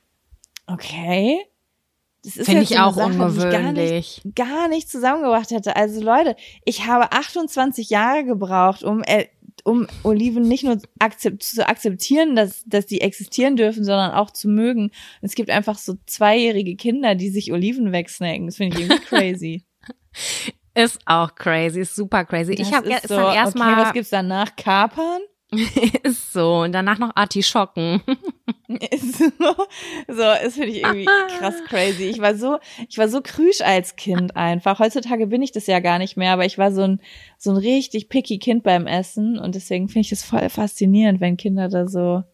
okay, das ist Finde jetzt ich so eine auch Sache, ungewöhnlich. die ich gar nicht, gar nicht zusammengebracht hätte. Also Leute, ich habe achtundzwanzig Jahre gebraucht, um äh, um Oliven nicht nur akzept, zu akzeptieren, dass dass die existieren dürfen, sondern auch zu mögen. Und es gibt einfach so zweijährige Kinder, die sich Oliven wegsnacken. Das finde ich irgendwie crazy. Ist auch crazy, ist super crazy. Das ich habe ist gestern so, erstmal... okay, was gibt's danach? Kapern? Ist so. Und danach noch Artischocken. Ist so, so, das finde ich irgendwie krass crazy. Ich war so, ich war so krüsch als Kind einfach. Heutzutage bin ich das ja gar nicht mehr, aber ich war so ein, so ein richtig picky Kind beim Essen und deswegen finde ich das voll faszinierend, wenn Kinder da so,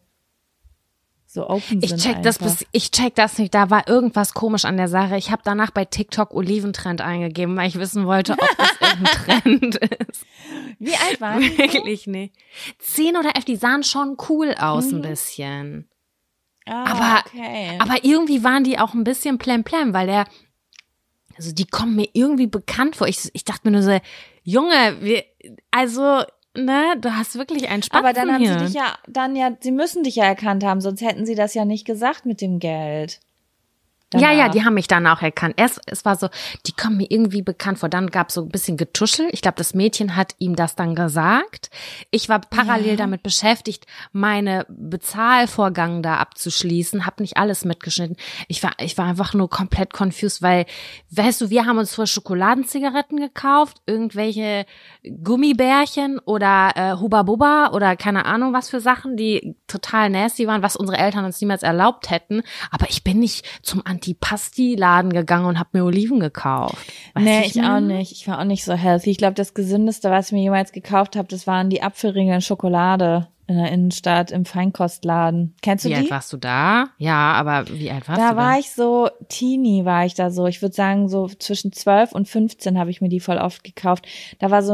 so open Ich sind. check das bis, ich check das nicht. Da war irgendwas komisch an der Sache. Ich habe danach bei TikTok Oliventrend eingegeben, weil ich wissen wollte, ob das irgendein Trend ist. Wie alt waren die? Wirklich nicht. Zehn oder elf, die sahen schon cool aus Mhm. ein bisschen. Ah, Aber, okay. aber irgendwie waren die auch ein bisschen plemplem, weil der, also die kommen mir irgendwie bekannt vor. Ich, ich dachte mir nur so, Junge, wir, also, ne, du hast wirklich einen Spatzen Aber dann haben hier. sie dich ja, dann ja, sie müssen dich ja erkannt haben, sonst hätten sie das ja nicht gesagt mit dem Geld. Ja, ja, Danach. die haben mich dann auch erkannt. Erst, es war so, die kommen mir irgendwie bekannt vor. Dann gab es so ein bisschen Getuschel. Ich glaube, das Mädchen hat ihm das dann gesagt. Ich war parallel Ja. damit beschäftigt, meine Bezahlvorgang da abzuschließen. Hab nicht alles mitgeschnitten. Ich war, ich war einfach nur komplett confused, weil, weißt du, wir haben uns vorher Schokoladenzigaretten gekauft, irgendwelche Gummibärchen oder äh, Hubba Bubba oder keine Ahnung was für Sachen, die total nasty waren, was unsere Eltern uns niemals erlaubt hätten. Aber ich bin nicht zum Antipasti-Laden gegangen und habe mir Oliven gekauft. Weißt Nee, du, ich auch meine? nicht. Ich war auch nicht so healthy. Ich glaube, das Gesündeste, was ich mir jemals gekauft habe, das waren die Apfelringe in Schokolade in der Innenstadt im Feinkostladen. Kennst du Wie die? alt warst du da? Ja, aber wie alt warst Da du war da? ich so, Teenie war ich da so. Ich würde sagen, so zwischen zwölf und fünfzehn habe ich mir die voll oft gekauft. Da war so ein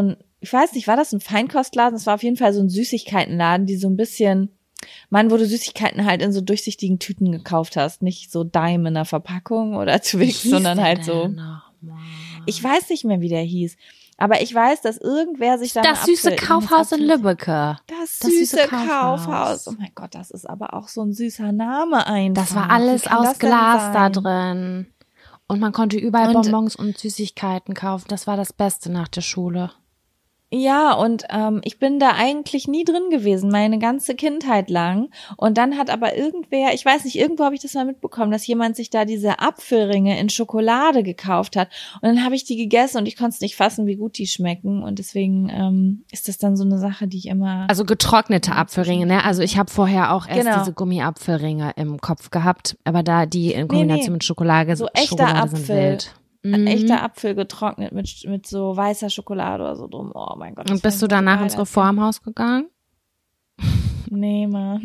ich weiß nicht, war das ein Feinkostladen? Das war auf jeden Fall so ein Süßigkeitenladen, die so ein bisschen, Mann, wo du Süßigkeiten halt in so durchsichtigen Tüten gekauft hast. Nicht so Daim in der Verpackung oder Twix, sondern halt so. Ich weiß nicht mehr, wie der hieß. Aber ich weiß, dass irgendwer sich da Das süße Kaufhaus in Lübbecke. Das, das süße, süße Kaufhaus. Kaufhaus. Oh mein Gott, das ist aber auch so ein süßer Name einfach. Das war alles aus Glas da drin. Und man konnte überall und, Bonbons und Süßigkeiten kaufen. Das war das Beste nach der Schule. Ja, und ähm, ich bin da eigentlich nie drin gewesen, meine ganze Kindheit lang. Und dann hat aber irgendwer, ich weiß nicht, irgendwo habe ich das mal mitbekommen, dass jemand sich da diese Apfelringe in Schokolade gekauft hat. Und dann habe ich die gegessen und ich konnte es nicht fassen, wie gut die schmecken. Und deswegen ähm, ist das dann so eine Sache, die ich immer... Also getrocknete Apfelringe, ne? Also ich habe vorher auch erst genau. diese Gummiapfelringe im Kopf gehabt. Aber da die in Kombination nee, nee. mit Schokolade, so echter Schokolade Apfel. sind wild. Ein echter Apfel getrocknet mit mit so weißer Schokolade oder so drum. Oh mein Gott. Und bist du danach ins Reformhaus gegangen? Nee, Mann.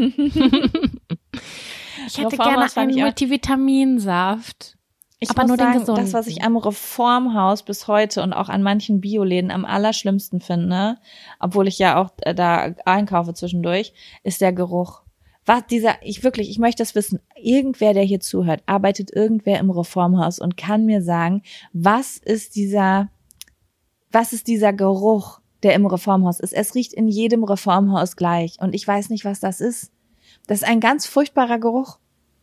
Ich hätte gerne einen Multivitaminsaft. Ich aber muss nur sagen, den gesunden. Das, was ich am Reformhaus bis heute und auch an manchen Bioläden am allerschlimmsten finde, obwohl ich ja auch da einkaufe zwischendurch, ist der Geruch. Was dieser, ich wirklich, ich möchte das wissen, irgendwer, der hier zuhört, arbeitet irgendwer im Reformhaus und kann mir sagen, was ist dieser, was ist dieser Geruch, der im Reformhaus ist? Es riecht in jedem Reformhaus gleich und ich weiß nicht, was das ist. Das ist ein ganz furchtbarer Geruch.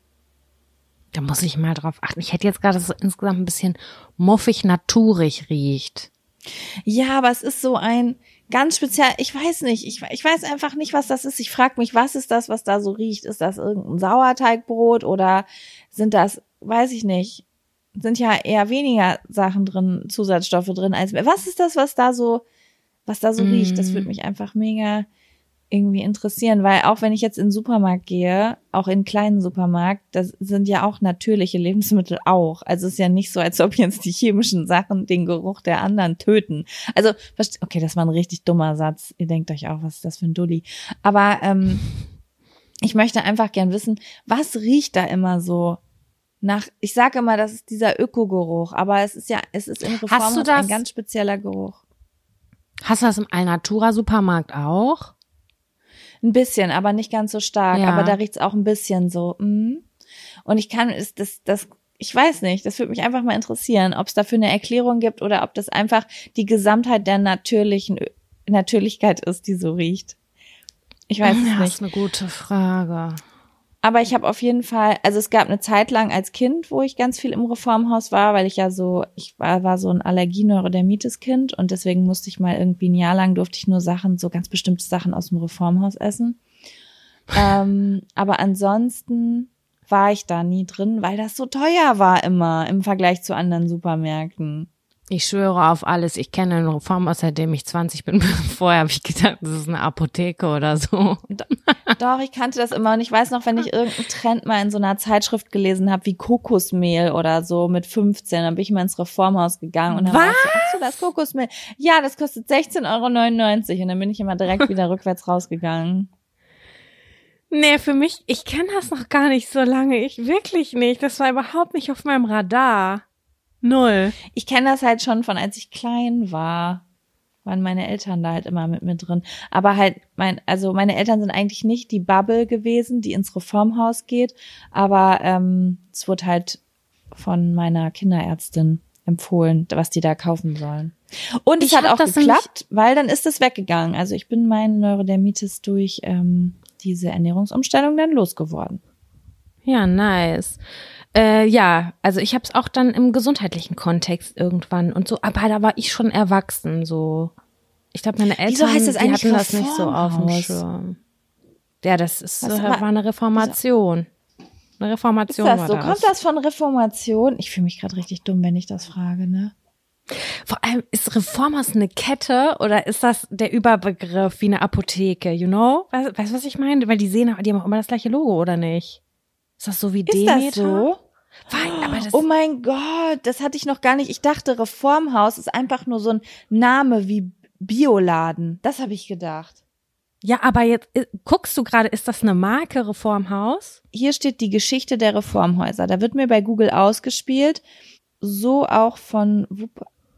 Da muss ich mal drauf achten. Ich hätte jetzt gerade, dass es insgesamt ein bisschen muffig, naturig riecht. Ja, aber es ist so ein ganz speziell, ich weiß nicht, ich, ich weiß einfach nicht, was das ist. Ich frage mich, was ist das, was da so riecht? Ist das irgendein Sauerteigbrot oder sind das, weiß ich nicht, sind ja eher weniger Sachen drin, Zusatzstoffe drin als mehr. Was ist das, was da so, was da so mm. riecht? Das würde mich einfach mega irgendwie interessieren, weil auch wenn ich jetzt in den Supermarkt gehe, auch in einen kleinen Supermarkt, das sind ja auch natürliche Lebensmittel auch. Also es ist ja nicht so, als ob jetzt die chemischen Sachen den Geruch der anderen töten. Also, okay, das war ein richtig dummer Satz. Ihr denkt euch auch, was ist das für ein Dulli? Aber ähm, ich möchte einfach gern wissen, was riecht da immer so nach, ich sage immer, das ist dieser Ökogeruch, aber es ist ja, es ist im Reformhaus ein ganz spezieller Geruch. Hast du das im Alnatura-Supermarkt auch? Ein bisschen, aber nicht ganz so stark. Ja. Aber da riecht's auch ein bisschen so. Mm. Und ich kann, ist das, das, ich weiß nicht, das würde mich einfach mal interessieren, ob es dafür eine Erklärung gibt oder ob das einfach die Gesamtheit der natürlichen Natürlichkeit ist, die so riecht. Ich weiß es ja, nicht. Das ist eine gute Frage. Aber ich habe auf jeden Fall, also es gab eine Zeit lang als Kind, wo ich ganz viel im Reformhaus war, weil ich ja so, ich war, war so ein Allergie-Neurodermitis-Kind und deswegen musste ich mal irgendwie ein Jahr lang, durfte ich nur Sachen, so ganz bestimmte Sachen aus dem Reformhaus essen. ähm, aber ansonsten war ich da nie drin, weil das so teuer war immer im Vergleich zu anderen Supermärkten. Ich schwöre auf alles. Ich kenne ein Reformhaus, seitdem ich zwanzig bin. Vorher habe ich gedacht, das ist eine Apotheke oder so. Doch, ich kannte das immer und ich weiß noch, wenn ich irgendeinen Trend mal in so einer Zeitschrift gelesen habe, wie Kokosmehl oder so mit fünfzehn, dann bin ich mal ins Reformhaus gegangen und dann Was? war ich so, ach so, das Kokosmehl. Ja, das kostet sechzehn Euro neunundneunzig und dann bin ich immer direkt wieder rückwärts rausgegangen. Nee, für mich, ich kenne das noch gar nicht so lange. Ich wirklich nicht. Das war überhaupt nicht auf meinem Radar. Null. Ich kenne das halt schon von, als ich klein war, waren meine Eltern da halt immer mit mir drin. Aber halt, mein, also meine Eltern sind eigentlich nicht die Bubble gewesen, die ins Reformhaus geht, aber ähm, es wurde halt von meiner Kinderärztin empfohlen, was die da kaufen sollen. Und es hat auch geklappt, weil dann ist es weggegangen. Also ich bin meinen Neurodermitis durch ähm, diese Ernährungsumstellung dann losgeworden. Ja, nice. Äh, ja, also ich habe es auch dann im gesundheitlichen Kontext irgendwann und so, aber da war ich schon erwachsen, so. Ich glaube, meine Eltern, Wieso heißt das die hatten das Reformhaus? nicht so auf dem Schirm. Ja, das ist Was, war eine Reformation. Eine Reformation ist das war so? das. Kommt das von Reformation? Ich fühle mich gerade richtig dumm, wenn ich das frage, ne? Vor allem, ist Reformhaus eine Kette oder ist das der Überbegriff wie eine Apotheke, you know? Weißt du, was ich meine? Weil die sehen, die haben auch immer das gleiche Logo, oder nicht? Ist das so wie Ist Demeter? das so? Weil, aber das Oh mein Gott, das hatte ich noch gar nicht. Ich dachte, Reformhaus ist einfach nur so ein Name wie Bioladen. Das habe ich gedacht. Ja, aber jetzt äh, guckst du gerade, ist das eine Marke Reformhaus? Hier steht die Geschichte der Reformhäuser. Da wird mir bei Google ausgespielt, so auch von Wupp-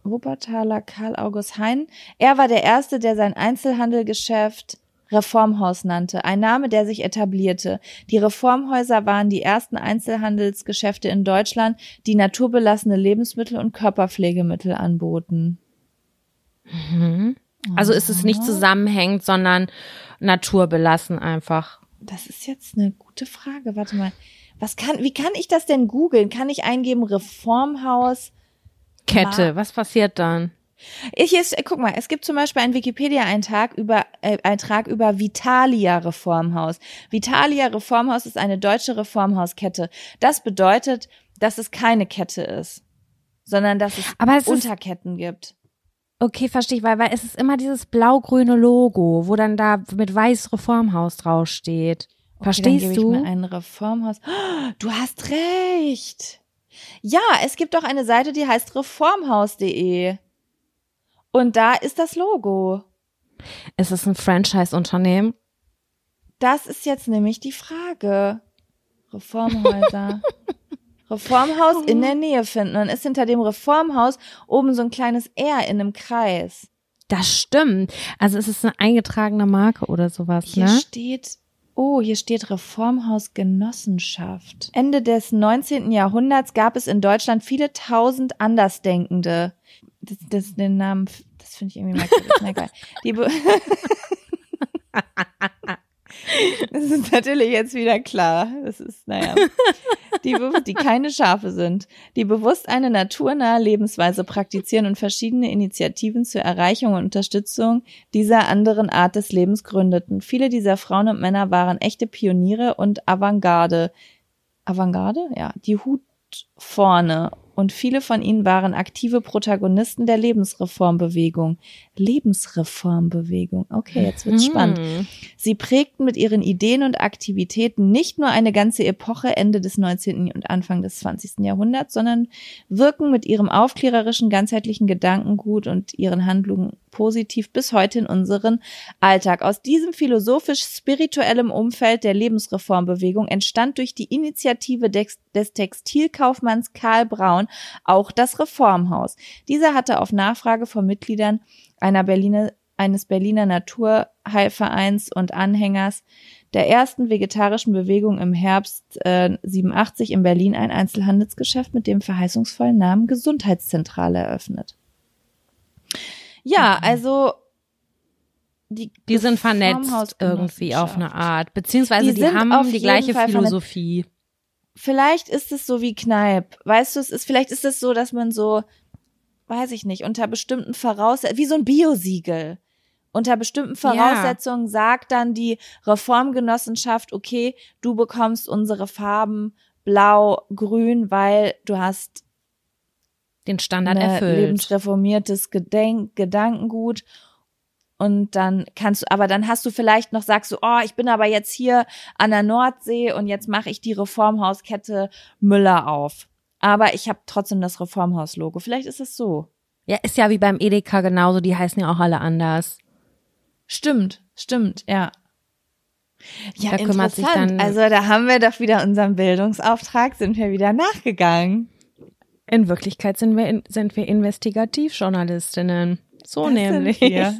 Wuppertaler Karl August Hein. Er war der Erste, der sein Einzelhandelgeschäft Reformhaus nannte, ein Name, der sich etablierte. Die Reformhäuser waren die ersten Einzelhandelsgeschäfte in Deutschland, die naturbelassene Lebensmittel und Körperpflegemittel anboten. Mhm. Also ist es nicht zusammenhängend, sondern naturbelassen einfach. Das ist jetzt eine gute Frage. Warte mal. Was kann, wie kann ich das denn googeln? Kann ich eingeben Reformhaus? Kette, Ma- was passiert dann? Ich ist, guck mal, es gibt zum Beispiel einen Wikipedia-Eintrag über, äh, Eintrag über Vitalia Reformhaus. Vitalia Reformhaus ist eine deutsche Reformhauskette. Das bedeutet, dass es keine Kette ist, sondern dass es, Aber es Unterketten ist, gibt. Okay, verstehe ich, weil, weil es ist immer dieses blau-grüne Logo, wo dann da mit weiß Reformhaus draufsteht. Okay, Verstehst dann gebe du? ich mir ein Reformhaus. Oh, du hast recht. Ja, es gibt doch eine Seite, die heißt reformhaus punkt de. Und da ist das Logo. Ist es ein Franchise-Unternehmen? Das ist jetzt nämlich die Frage. Reformhäuser. Reformhaus in der Nähe finden. Dann ist hinter dem Reformhaus oben so ein kleines R in einem Kreis. Das stimmt. Also es ist eine eingetragene Marke oder sowas, Hier ne? steht, oh, hier steht Reformhaus Genossenschaft. Ende des neunzehnten Jahrhunderts gab es in Deutschland viele tausend Andersdenkende. Das, das den Namen, das finde ich irgendwie merkwürdig. Na egal. Die Be- Das ist natürlich jetzt wieder klar. Das ist, naja, die, die keine Schafe sind, die bewusst eine naturnahe Lebensweise praktizieren und verschiedene Initiativen zur Erreichung und Unterstützung dieser anderen Art des Lebens gründeten. Viele dieser Frauen und Männer waren echte Pioniere und Avantgarde. Avantgarde? Ja, die Hut vorne. Und viele von ihnen waren aktive Protagonisten der Lebensreformbewegung. Lebensreformbewegung. Okay, jetzt wird's spannend. Sie prägten mit ihren Ideen und Aktivitäten nicht nur eine ganze Epoche Ende des neunzehnten und Anfang des zwanzigsten Jahrhunderts, sondern wirken mit ihrem aufklärerischen, ganzheitlichen Gedankengut und ihren Handlungen positiv bis heute in unseren Alltag. Aus diesem philosophisch-spirituellem Umfeld der Lebensreformbewegung entstand durch die Initiative des, des Textilkaufmanns Karl Braun auch das Reformhaus. Dieser hatte auf Nachfrage von Mitgliedern einer Berliner, eines Berliner Naturheilvereins und Anhängers der ersten vegetarischen Bewegung im Herbst äh, siebenundachtzig in Berlin ein Einzelhandelsgeschäft mit dem verheißungsvollen Namen Gesundheitszentrale eröffnet. Ja, also die, die sind vernetzt irgendwie auf eine Art, beziehungsweise die, die haben die gleiche Philosophie. Vielleicht ist es so wie Kneipp, weißt du, es ist, vielleicht ist es so, dass man so, weiß ich nicht, unter bestimmten Voraussetzungen, wie so ein Biosiegel, unter bestimmten Voraussetzungen ja. sagt dann die Reformgenossenschaft, okay, du bekommst unsere Farben blau, grün, weil du hast den Standard erfüllt. Lebensreformiertes Gedenk- Gedankengut. Und dann kannst du, aber dann hast du vielleicht noch, sagst du, oh, ich bin aber jetzt hier an der Nordsee und jetzt mache ich die Reformhauskette Müller auf. Aber ich habe trotzdem das Reformhaus-Logo. Vielleicht ist es so. Ja, ist ja wie beim Edeka genauso, die heißen ja auch alle anders. Stimmt, stimmt, ja. Ja, da kümmert sich dann, also da haben wir doch wieder unseren Bildungsauftrag, sind wir wieder nachgegangen. In Wirklichkeit sind wir, in, sind wir Investigativjournalistinnen. So das nämlich. Sind wir.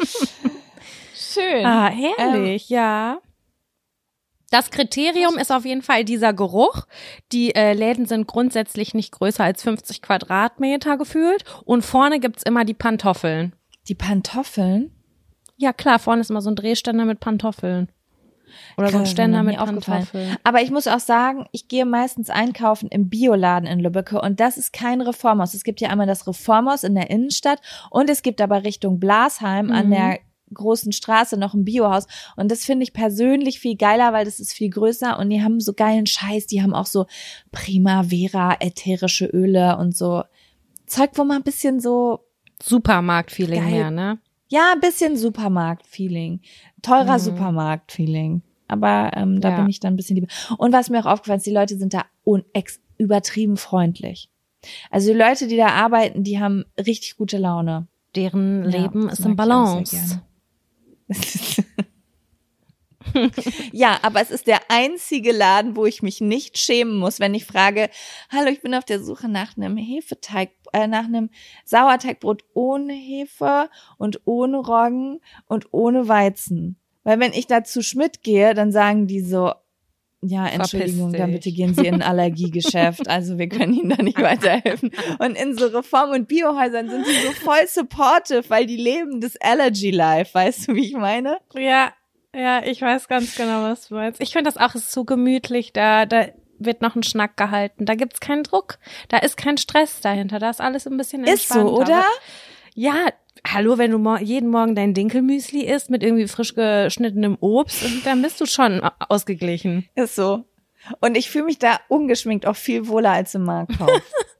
Schön. Ah, herrlich, ähm, ja. Das Kriterium ist auf jeden Fall dieser Geruch. Die äh, Läden sind grundsätzlich nicht größer als fünfzig Quadratmeter gefühlt. Und vorne gibt's immer die Pantoffeln. Die Pantoffeln? Ja klar, vorne ist immer so ein Drehständer mit Pantoffeln. Oder so ein Ständer mit Pantoffeln. Aber ich muss auch sagen, ich gehe meistens einkaufen im Bioladen in Lübbecke und das ist kein Reformhaus. Es gibt ja einmal das Reformhaus in der Innenstadt und es gibt aber Richtung Blasheim mhm. an der großen Straße noch ein Biohaus und das finde ich persönlich viel geiler, weil das ist viel größer und die haben so geilen Scheiß, die haben auch so Primavera, ätherische Öle und so Zeug, wo man ein bisschen so Supermarkt-Feeling mehr, ne? Ja, ein bisschen Supermarkt-Feeling. Teurer mhm. Supermarkt-Feeling. Aber ähm, da ja. bin ich dann ein bisschen lieber. Und was mir auch aufgefallen ist, die Leute sind da unex- übertrieben freundlich. Also die Leute, die da arbeiten, die haben richtig gute Laune. Deren Leben ja, ist in Balance. Ja, aber es ist der einzige Laden, wo ich mich nicht schämen muss, wenn ich frage, hallo, ich bin auf der Suche nach einem Hefeteig, äh, nach einem Sauerteigbrot ohne Hefe und ohne Roggen und ohne Weizen. Weil wenn ich da zu Schmidt gehe, dann sagen die so, ja, Entschuldigung, dann bitte gehen Sie in ein Allergiegeschäft. Also wir können Ihnen da nicht weiterhelfen. Und in so Reform- und Biohäusern sind sie so voll supportive, weil die leben das Allergy Life. Weißt du, wie ich meine? Ja, ja, ich weiß ganz genau, was du meinst. Ich finde das auch, es ist so gemütlich, da, da wird noch ein Schnack gehalten. Da gibt's keinen Druck, da ist kein Stress dahinter, da ist alles ein bisschen entspannter. Ist so, oder? Ja, hallo, wenn du mo- jeden Morgen dein Dinkelmüsli isst mit irgendwie frisch geschnittenem Obst, dann bist du schon ausgeglichen. Ist so. Und ich fühle mich da ungeschminkt auch viel wohler als im Marktkauf.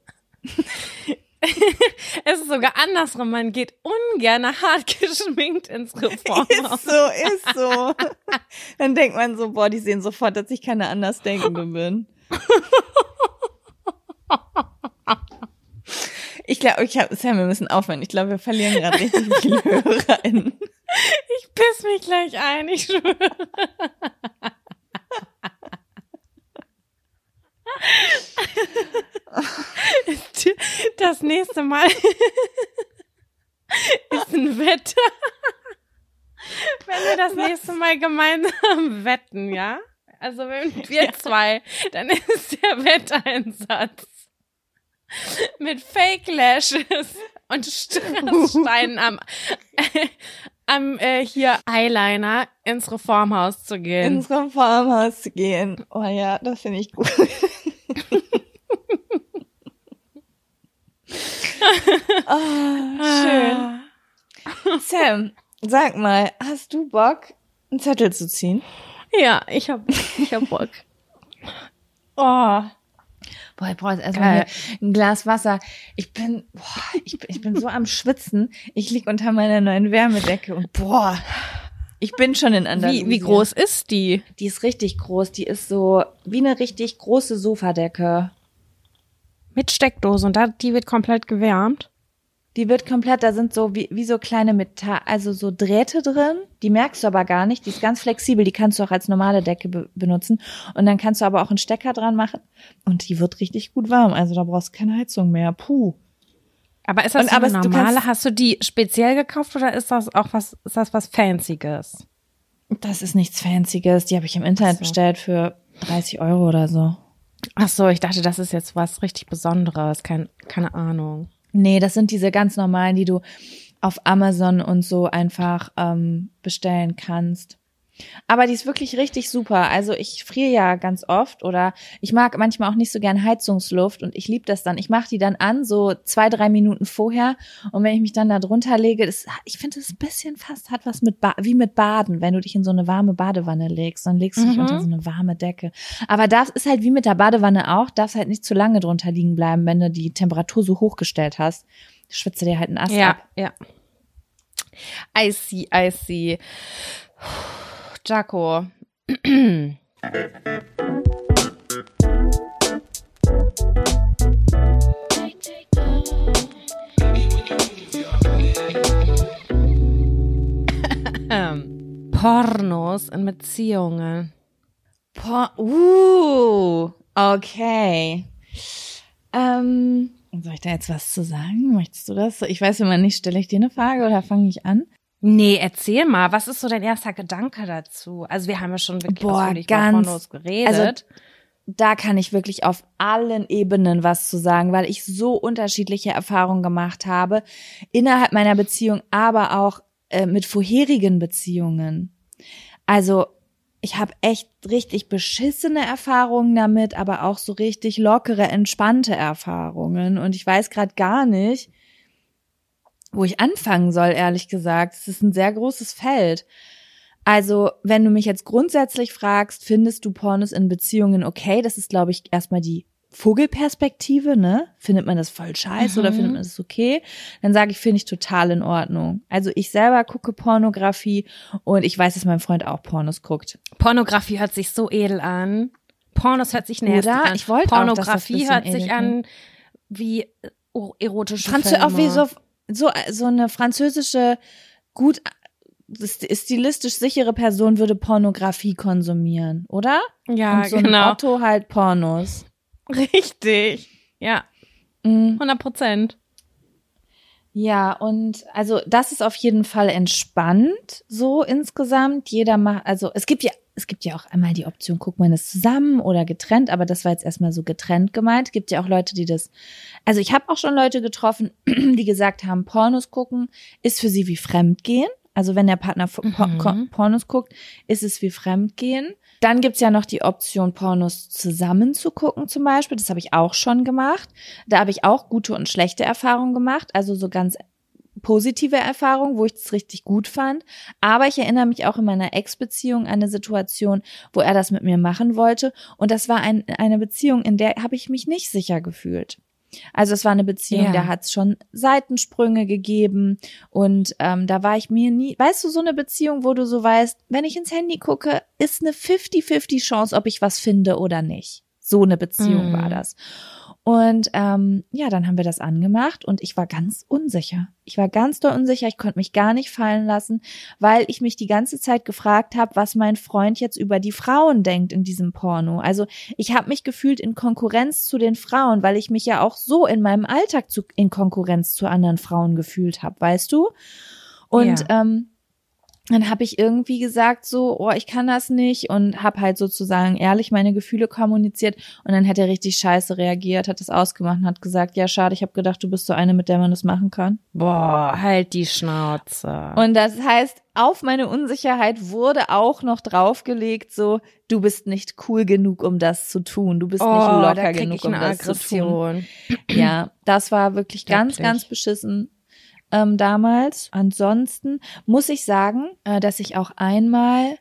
Es ist sogar andersrum, man geht ungern hart geschminkt ins Reformhaus. Ist so, ist so. Dann denkt man so, boah, die sehen sofort, dass ich keine Andersdenkende bin. Ich glaube, ich hab, Sam, wir müssen aufhören. Ich glaube, wir verlieren gerade richtig viele HörerInnen. Ich piss mich gleich ein, ich schwöre. Das nächste Mal ist ein Wetter. Wenn wir das nächste Mal gemeinsam wetten, ja? Also wenn wir zwei, dann ist der Wetteinsatz mit Fake Lashes und Strasssteinen am, äh, am äh, hier Eyeliner ins Reformhaus zu gehen. Ins Reformhaus zu gehen. Oh ja, das finde ich gut. Oh, schön. Sam, sag mal, hast du Bock, einen Zettel zu ziehen? Ja, ich hab, ich hab Bock. Oh. Boah, ich brauche jetzt erstmal ein Glas Wasser. Ich bin, boah, ich bin, ich bin so am Schwitzen. Ich lieg unter meiner neuen Wärmedecke und boah, ich bin schon in Andalusien. Wie, wie groß ist die? Die ist richtig groß. Die ist so wie eine richtig große Sofadecke. Mit Steckdose und da, die wird komplett gewärmt? Die wird komplett, da sind so wie, wie so kleine Metall, also so Drähte drin, die merkst du aber gar nicht, die ist ganz flexibel, die kannst du auch als normale Decke be- benutzen und dann kannst du aber auch einen Stecker dran machen und die wird richtig gut warm, also da brauchst du keine Heizung mehr, puh. Aber ist das und, so aber eine du normale, kannst, hast du die speziell gekauft oder ist das auch was, ist das was Fancyes? Das ist nichts Fancyes, die habe ich im Internet so. bestellt für dreißig Euro oder so. Ach so, ich dachte, das ist jetzt was richtig Besonderes, kein, keine Ahnung. Nee, das sind diese ganz normalen, die du auf Amazon und so einfach ähm, bestellen kannst. Aber die ist wirklich richtig super. Also ich friere ja ganz oft oder ich mag manchmal auch nicht so gern Heizungsluft und ich liebe das dann. Ich mache die dann an, so zwei, drei Minuten vorher und wenn ich mich dann da drunter lege, das, ich finde das ein bisschen fast hat was mit ba- wie mit Baden, wenn du dich in so eine warme Badewanne legst, dann legst du dich Mhm. unter so eine warme Decke. Aber das ist halt wie mit der Badewanne auch, darfst halt nicht zu lange drunter liegen bleiben, wenn du die Temperatur so hochgestellt hast. Schwitze dir halt einen Ast Ja, ab. ja. I see, I see. Jaco. Pornos in Beziehungen. Por- uh, okay. Ähm, soll ich da jetzt was zu sagen? Möchtest du das? Ich weiß immer nicht, stelle ich dir eine Frage oder fange ich an? Nee, erzähl mal, was ist so dein erster Gedanke dazu? Also wir haben ja schon wirklich Boah, ausführlich ganz- über Pornos geredet. also da kann ich wirklich auf allen Ebenen was zu sagen, weil ich so unterschiedliche Erfahrungen gemacht habe innerhalb meiner Beziehung, aber auch äh, mit vorherigen Beziehungen. Also ich habe echt richtig beschissene Erfahrungen damit, aber auch so richtig lockere, entspannte Erfahrungen. Und ich weiß gerade gar nicht, wo ich anfangen soll, ehrlich gesagt. Es ist ein sehr großes Feld. Also, wenn du mich jetzt grundsätzlich fragst, findest du Pornos in Beziehungen okay? Das ist, glaube ich, erstmal die Vogelperspektive, ne? Findet man das voll scheiße Mhm. oder findet man das okay? Dann sage ich, finde ich total in Ordnung. Also ich selber gucke Pornografie und ich weiß, dass mein Freund auch Pornos guckt. Pornografie hört sich so edel an. Pornos hört sich nasty Oder? an. Ich wollte auch, dass das Pornografie bisschen hört sich edel an wie äh, erotische Franzö Filme. auch wie so, so, so eine französische, gut stilistisch sichere Person würde Pornografie konsumieren, oder? Ja, und so genau. ein Otto halt Pornos. Richtig. Ja. Mhm. hundert Prozent. Ja, und also das ist auf jeden Fall entspannt, so insgesamt. Jeder macht, also es gibt ja, es gibt ja auch einmal die Option, guckt man das zusammen oder getrennt, aber das war jetzt erstmal so getrennt gemeint. Gibt ja auch Leute, die das, also ich habe auch schon Leute getroffen, die gesagt haben, Pornos gucken ist für sie wie Fremdgehen. Also wenn der Partner Mhm. Por- Pornos guckt, ist es wie Fremdgehen. Dann gibt's ja noch die Option, Pornos zusammen zu gucken zum Beispiel. Das habe ich auch schon gemacht. Da habe ich auch gute und schlechte Erfahrungen gemacht. Also so ganz positive Erfahrungen, wo ich das richtig gut fand. Aber ich erinnere mich auch in meiner Ex-Beziehung an eine Situation, wo er das mit mir machen wollte. Und das war ein, eine Beziehung, in der habe ich mich nicht sicher gefühlt. Also es war eine Beziehung, Ja. da hat es schon Seitensprünge gegeben und ähm, da war ich mir nie, weißt du, so eine Beziehung, wo du so weißt, wenn ich ins Handy gucke, ist eine fünfzig fünfzig Chance, ob ich was finde oder nicht. So eine Beziehung Mhm. war das. Und ähm, ja, dann haben wir das angemacht und ich war ganz unsicher. Ich war ganz doll unsicher, ich konnte mich gar nicht fallen lassen, weil ich mich die ganze Zeit gefragt habe, was mein Freund jetzt über die Frauen denkt in diesem Porno. Also ich habe mich gefühlt in Konkurrenz zu den Frauen, weil ich mich ja auch so in meinem Alltag zu, in Konkurrenz zu anderen Frauen gefühlt habe, weißt du? Und Ja. ähm, dann habe ich irgendwie gesagt so, oh, ich kann das nicht und habe halt sozusagen ehrlich meine Gefühle kommuniziert und dann hat er richtig scheiße reagiert, hat das ausgemacht und hat gesagt, ja schade, ich habe gedacht, du bist so eine, mit der man das machen kann. Boah, halt die Schnauze. Und das heißt, auf meine Unsicherheit wurde auch noch draufgelegt so, du bist nicht cool genug, um das zu tun, du bist oh, nicht da locker krieg genug, ich um eine das zu tun. Aggression. Ja, das war wirklich ganz, Wirklich. ganz beschissen. Ähm, damals. Ansonsten muss ich sagen, äh, dass ich auch einmal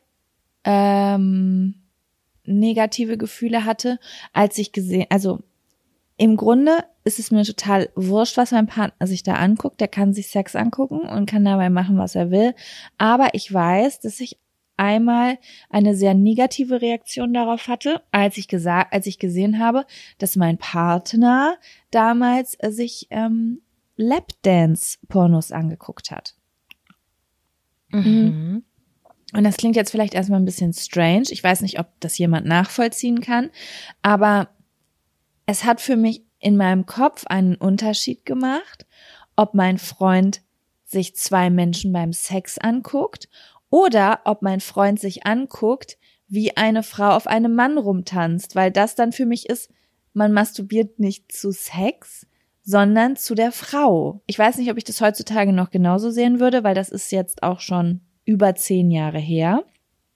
ähm, negative Gefühle hatte, als ich gesehen, also im Grunde ist es mir total wurscht, was mein Partner sich da anguckt. Der kann sich Sex angucken und kann dabei machen, was er will. Aber ich weiß, dass ich einmal eine sehr negative Reaktion darauf hatte, als ich gesagt, als ich gesehen habe, dass mein Partner damals äh, sich ähm, Lapdance-Pornos angeguckt hat. Mhm. Und das klingt jetzt vielleicht erstmal ein bisschen strange. Ich weiß nicht, ob das jemand nachvollziehen kann, aber es hat für mich in meinem Kopf einen Unterschied gemacht, ob mein Freund sich zwei Menschen beim Sex anguckt oder ob mein Freund sich anguckt, wie eine Frau auf einem Mann rumtanzt, weil das dann für mich ist, man masturbiert nicht zu Sex, sondern zu der Frau. Ich weiß nicht, ob ich das heutzutage noch genauso sehen würde, weil das ist jetzt auch schon über zehn Jahre her.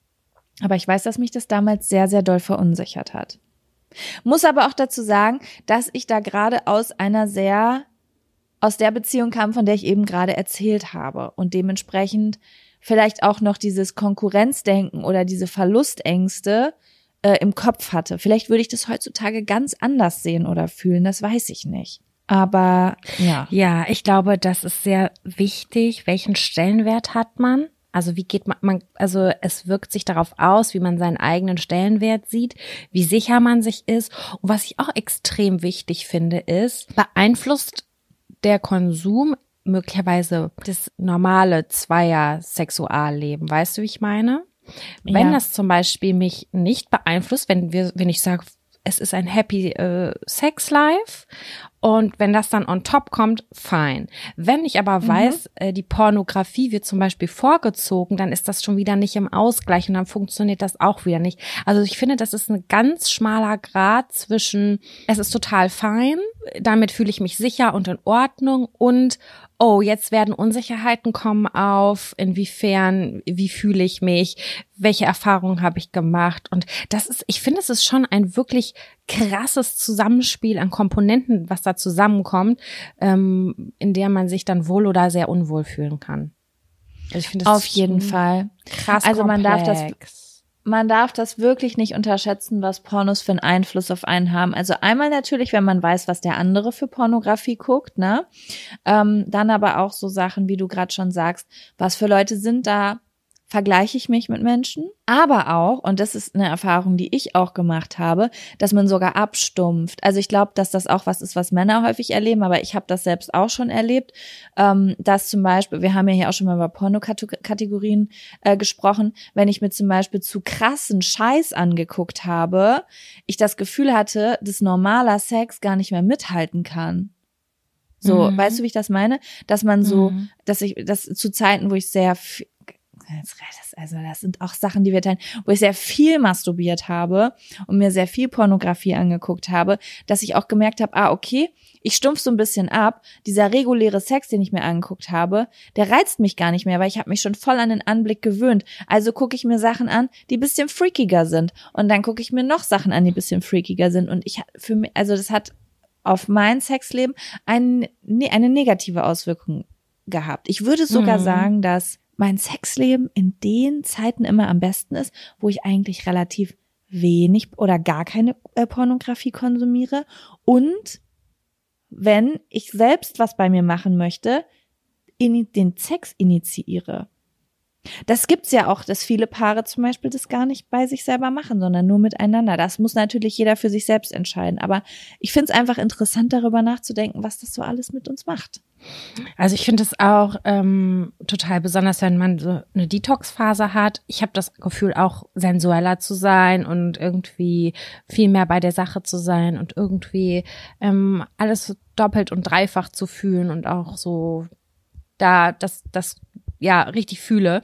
Aber ich weiß, dass mich das damals sehr, sehr doll verunsichert hat. Muss aber auch dazu sagen, dass ich da gerade aus einer sehr, aus der Beziehung kam, von der ich eben gerade erzählt habe und dementsprechend vielleicht auch noch dieses Konkurrenzdenken oder diese Verlustängste äh, im Kopf hatte. Vielleicht würde ich das heutzutage ganz anders sehen oder fühlen, das weiß ich nicht. Aber ja. Ja, ich glaube, das ist sehr wichtig. Welchen Stellenwert hat man? Also wie geht man, man, also es wirkt sich darauf aus, wie man seinen eigenen Stellenwert sieht, wie sicher man sich ist. Und was ich auch extrem wichtig finde, ist, beeinflusst der Konsum möglicherweise das normale Zweier-Sexualleben. Weißt du, wie ich meine? Wenn Ja. das zum Beispiel mich nicht beeinflusst, wenn wir, wenn ich sage, es ist ein happy äh, Sex Life und wenn das dann on top kommt, fein. Wenn ich aber Mhm. weiß, äh, die Pornografie wird zum Beispiel vorgezogen, dann ist das schon wieder nicht im Ausgleich und dann funktioniert das auch wieder nicht. Also ich finde, das ist ein ganz schmaler Grat zwischen, es ist total fein, damit fühle ich mich sicher und in Ordnung und oh, jetzt werden Unsicherheiten kommen auf, inwiefern, wie fühle ich mich, welche Erfahrungen habe ich gemacht und das ist, ich finde, es ist schon ein wirklich krasses Zusammenspiel an Komponenten, was da zusammenkommt, ähm, in der man sich dann wohl oder sehr unwohl fühlen kann. Also ich finde, das Auf ist jeden schon Fall. krass Also man darf das komplex. Man darf das wirklich nicht unterschätzen, was Pornos für einen Einfluss auf einen haben. Also einmal natürlich, wenn man weiß, was der andere für Pornografie guckt, ne? Ähm, dann aber auch so Sachen, wie du gerade schon sagst, was für Leute sind da vergleiche ich mich mit Menschen, aber auch, und das ist eine Erfahrung, die ich auch gemacht habe, dass man sogar abstumpft. Also ich glaube, dass das auch was ist, was Männer häufig erleben, aber ich habe das selbst auch schon erlebt, ähm, dass zum Beispiel, wir haben ja hier auch schon mal über Pornokategorien äh, gesprochen, wenn ich mir zum Beispiel zu krassen Scheiß angeguckt habe, ich das Gefühl hatte, dass normaler Sex gar nicht mehr mithalten kann. So, mhm. Weißt du, wie ich das meine? Dass man so, mhm. dass ich, das zu Zeiten, wo ich sehr viel, also das sind auch Sachen, die wir teilen, wo ich sehr viel masturbiert habe und mir sehr viel Pornografie angeguckt habe, dass ich auch gemerkt habe, ah, okay, ich stumpf so ein bisschen ab. Dieser reguläre Sex, den ich mir angeguckt habe, der reizt mich gar nicht mehr, weil ich habe mich schon voll an den Anblick gewöhnt. Also gucke ich mir Sachen an, die ein bisschen freakiger sind. Und dann gucke ich mir noch Sachen an, die ein bisschen freakiger sind. Und ich für mich, also das hat auf mein Sexleben ein, eine negative Auswirkung gehabt. Ich würde sogar mhm. sagen, dass mein Sexleben in den Zeiten immer am besten ist, wo ich eigentlich relativ wenig oder gar keine äh, Pornografie konsumiere und wenn ich selbst was bei mir machen möchte, in den Sex initiiere. Das gibt's ja auch, dass viele Paare zum Beispiel das gar nicht bei sich selber machen, sondern nur miteinander. Das muss natürlich jeder für sich selbst entscheiden. Aber ich finde es einfach interessant, darüber nachzudenken, was das so alles mit uns macht. Also ich finde es auch ähm, total besonders, wenn man so eine Detox-Phase hat. Ich habe das Gefühl, auch sensueller zu sein und irgendwie viel mehr bei der Sache zu sein und irgendwie ähm, alles doppelt und dreifach zu fühlen und auch so da das das ja richtig fühle.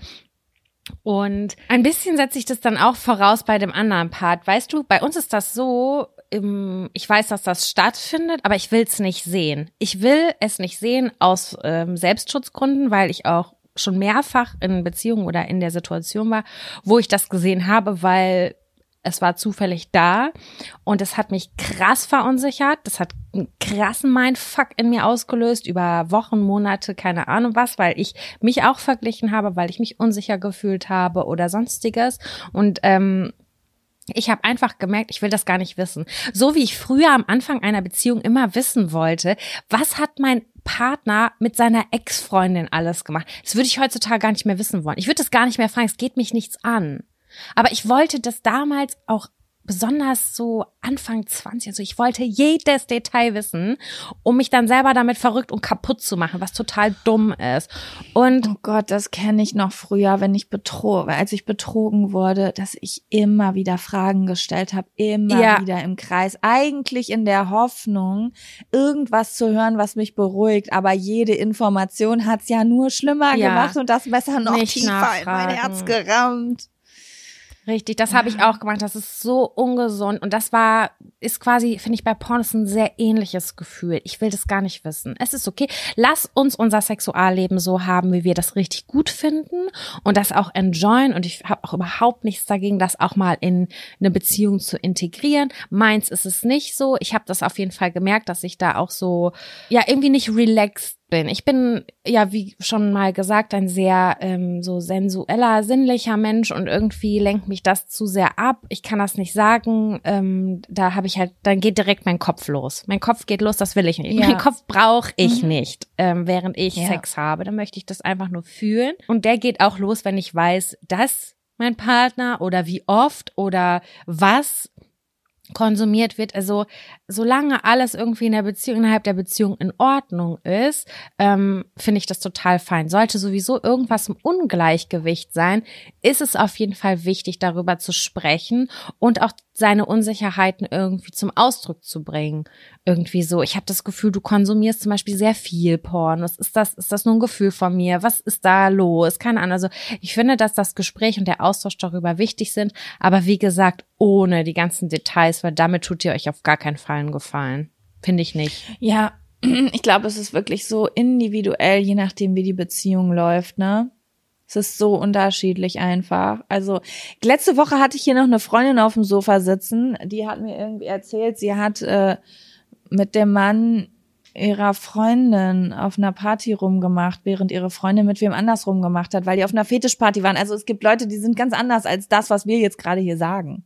Und ein bisschen setze ich das dann auch voraus bei dem anderen Part. Weißt du, bei uns ist das so, ich weiß, dass das stattfindet, aber ich will es nicht sehen. Ich will es nicht sehen aus ähm, Selbstschutzgründen, weil ich auch schon mehrfach in Beziehungen oder in der Situation war, wo ich das gesehen habe, weil es war zufällig da und es hat mich krass verunsichert. Das hat einen krassen Mindfuck in mir ausgelöst über Wochen, Monate, keine Ahnung was, weil ich mich auch verglichen habe, weil ich mich unsicher gefühlt habe oder sonstiges. Und ähm, ich habe einfach gemerkt, ich will das gar nicht wissen. So wie ich früher am Anfang einer Beziehung immer wissen wollte, was hat mein Partner mit seiner Ex-Freundin alles gemacht? Das würde ich heutzutage gar nicht mehr wissen wollen. Ich würde das gar nicht mehr fragen, es geht mich nichts an. Aber ich wollte das damals auch besonders so Anfang zwanzig, also ich wollte jedes Detail wissen, um mich dann selber damit verrückt und kaputt zu machen, was total dumm ist. Und oh Gott, das kenne ich noch früher, wenn ich betrogen, als ich betrogen wurde, dass ich immer wieder Fragen gestellt habe, immer ja. wieder im Kreis, eigentlich in der Hoffnung, irgendwas zu hören, was mich beruhigt, aber jede Information hat's ja nur schlimmer ja. gemacht und das Messer noch Nicht tiefer nachfragen. in mein Herz gerammt. Richtig, das habe ich auch gemacht. Das ist so ungesund und das war, ist quasi, finde ich, bei Pornos ein sehr ähnliches Gefühl. Ich will das gar nicht wissen. Es ist okay. Lass uns unser Sexualleben so haben, wie wir das richtig gut finden und das auch enjoyen. Und ich habe auch überhaupt nichts dagegen, das auch mal in eine Beziehung zu integrieren. Meins ist es nicht so. Ich habe das auf jeden Fall gemerkt, dass ich da auch so, ja, irgendwie nicht relaxed bin. Ich bin, ja, wie schon mal gesagt, ein sehr ähm, so sensueller, sinnlicher Mensch und irgendwie lenkt mich das zu sehr ab. Ich kann das nicht sagen. Ähm, da habe ich halt, dann geht direkt mein Kopf los. Mein Kopf geht los, das will ich nicht. Ja. Mein Kopf brauche ich mhm. nicht, ähm, während ich ja. Sex habe. Dann möchte ich das einfach nur fühlen. Und der geht auch los, wenn ich weiß, dass mein Partner oder wie oft oder was konsumiert wird. Also solange alles irgendwie in der Beziehung, innerhalb der Beziehung in Ordnung ist, ähm, finde ich das total fein. Sollte sowieso irgendwas im Ungleichgewicht sein, ist es auf jeden Fall wichtig, darüber zu sprechen und auch seine Unsicherheiten irgendwie zum Ausdruck zu bringen. Irgendwie so, ich habe das Gefühl, du konsumierst zum Beispiel sehr viel Pornos. Ist das, ist das nur ein Gefühl von mir? Was ist da los? Keine Ahnung. Also ich finde, dass das Gespräch und der Austausch darüber wichtig sind, aber wie gesagt, ohne die ganzen Details, weil damit tut ihr euch auf gar keinen Fall einen Gefallen. Finde ich nicht. Ja, ich glaube, es ist wirklich so individuell, je nachdem, wie die Beziehung läuft, ne? Es ist so unterschiedlich einfach. Also letzte Woche hatte ich hier noch eine Freundin auf dem Sofa sitzen, die hat mir irgendwie erzählt, sie hat äh, mit dem Mann ihrer Freundin auf einer Party rumgemacht, während ihre Freundin mit wem anders rumgemacht hat, weil die auf einer Fetischparty waren. Also es gibt Leute, die sind ganz anders als das, was wir jetzt gerade hier sagen.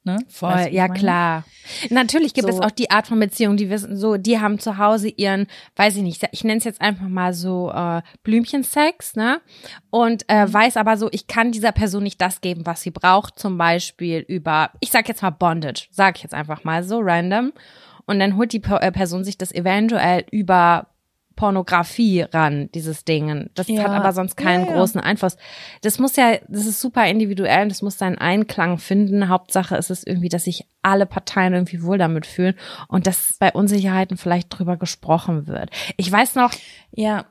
Ne? Voll, Weißt du, ja ich meine? klar. Natürlich gibt So. es auch die Art von Beziehung, die wissen so, die haben zu Hause ihren, weiß ich nicht, ich nenne es jetzt einfach mal so äh, Blümchensex, ne? Und äh, Mhm. weiß aber so, ich kann dieser Person nicht das geben, was sie braucht, zum Beispiel über, ich sag jetzt mal Bondage, sag ich jetzt einfach mal so random. Und dann holt die P- äh, Person sich das eventuell über Pornografie ran, dieses Ding. Das Ja. hat aber sonst keinen Ja, ja. großen Einfluss. Das muss ja, das ist super individuell und das muss seinen Einklang finden. Hauptsache ist es irgendwie, dass sich alle Parteien irgendwie wohl damit fühlen und dass bei Unsicherheiten vielleicht drüber gesprochen wird. Ich weiß noch, Ja.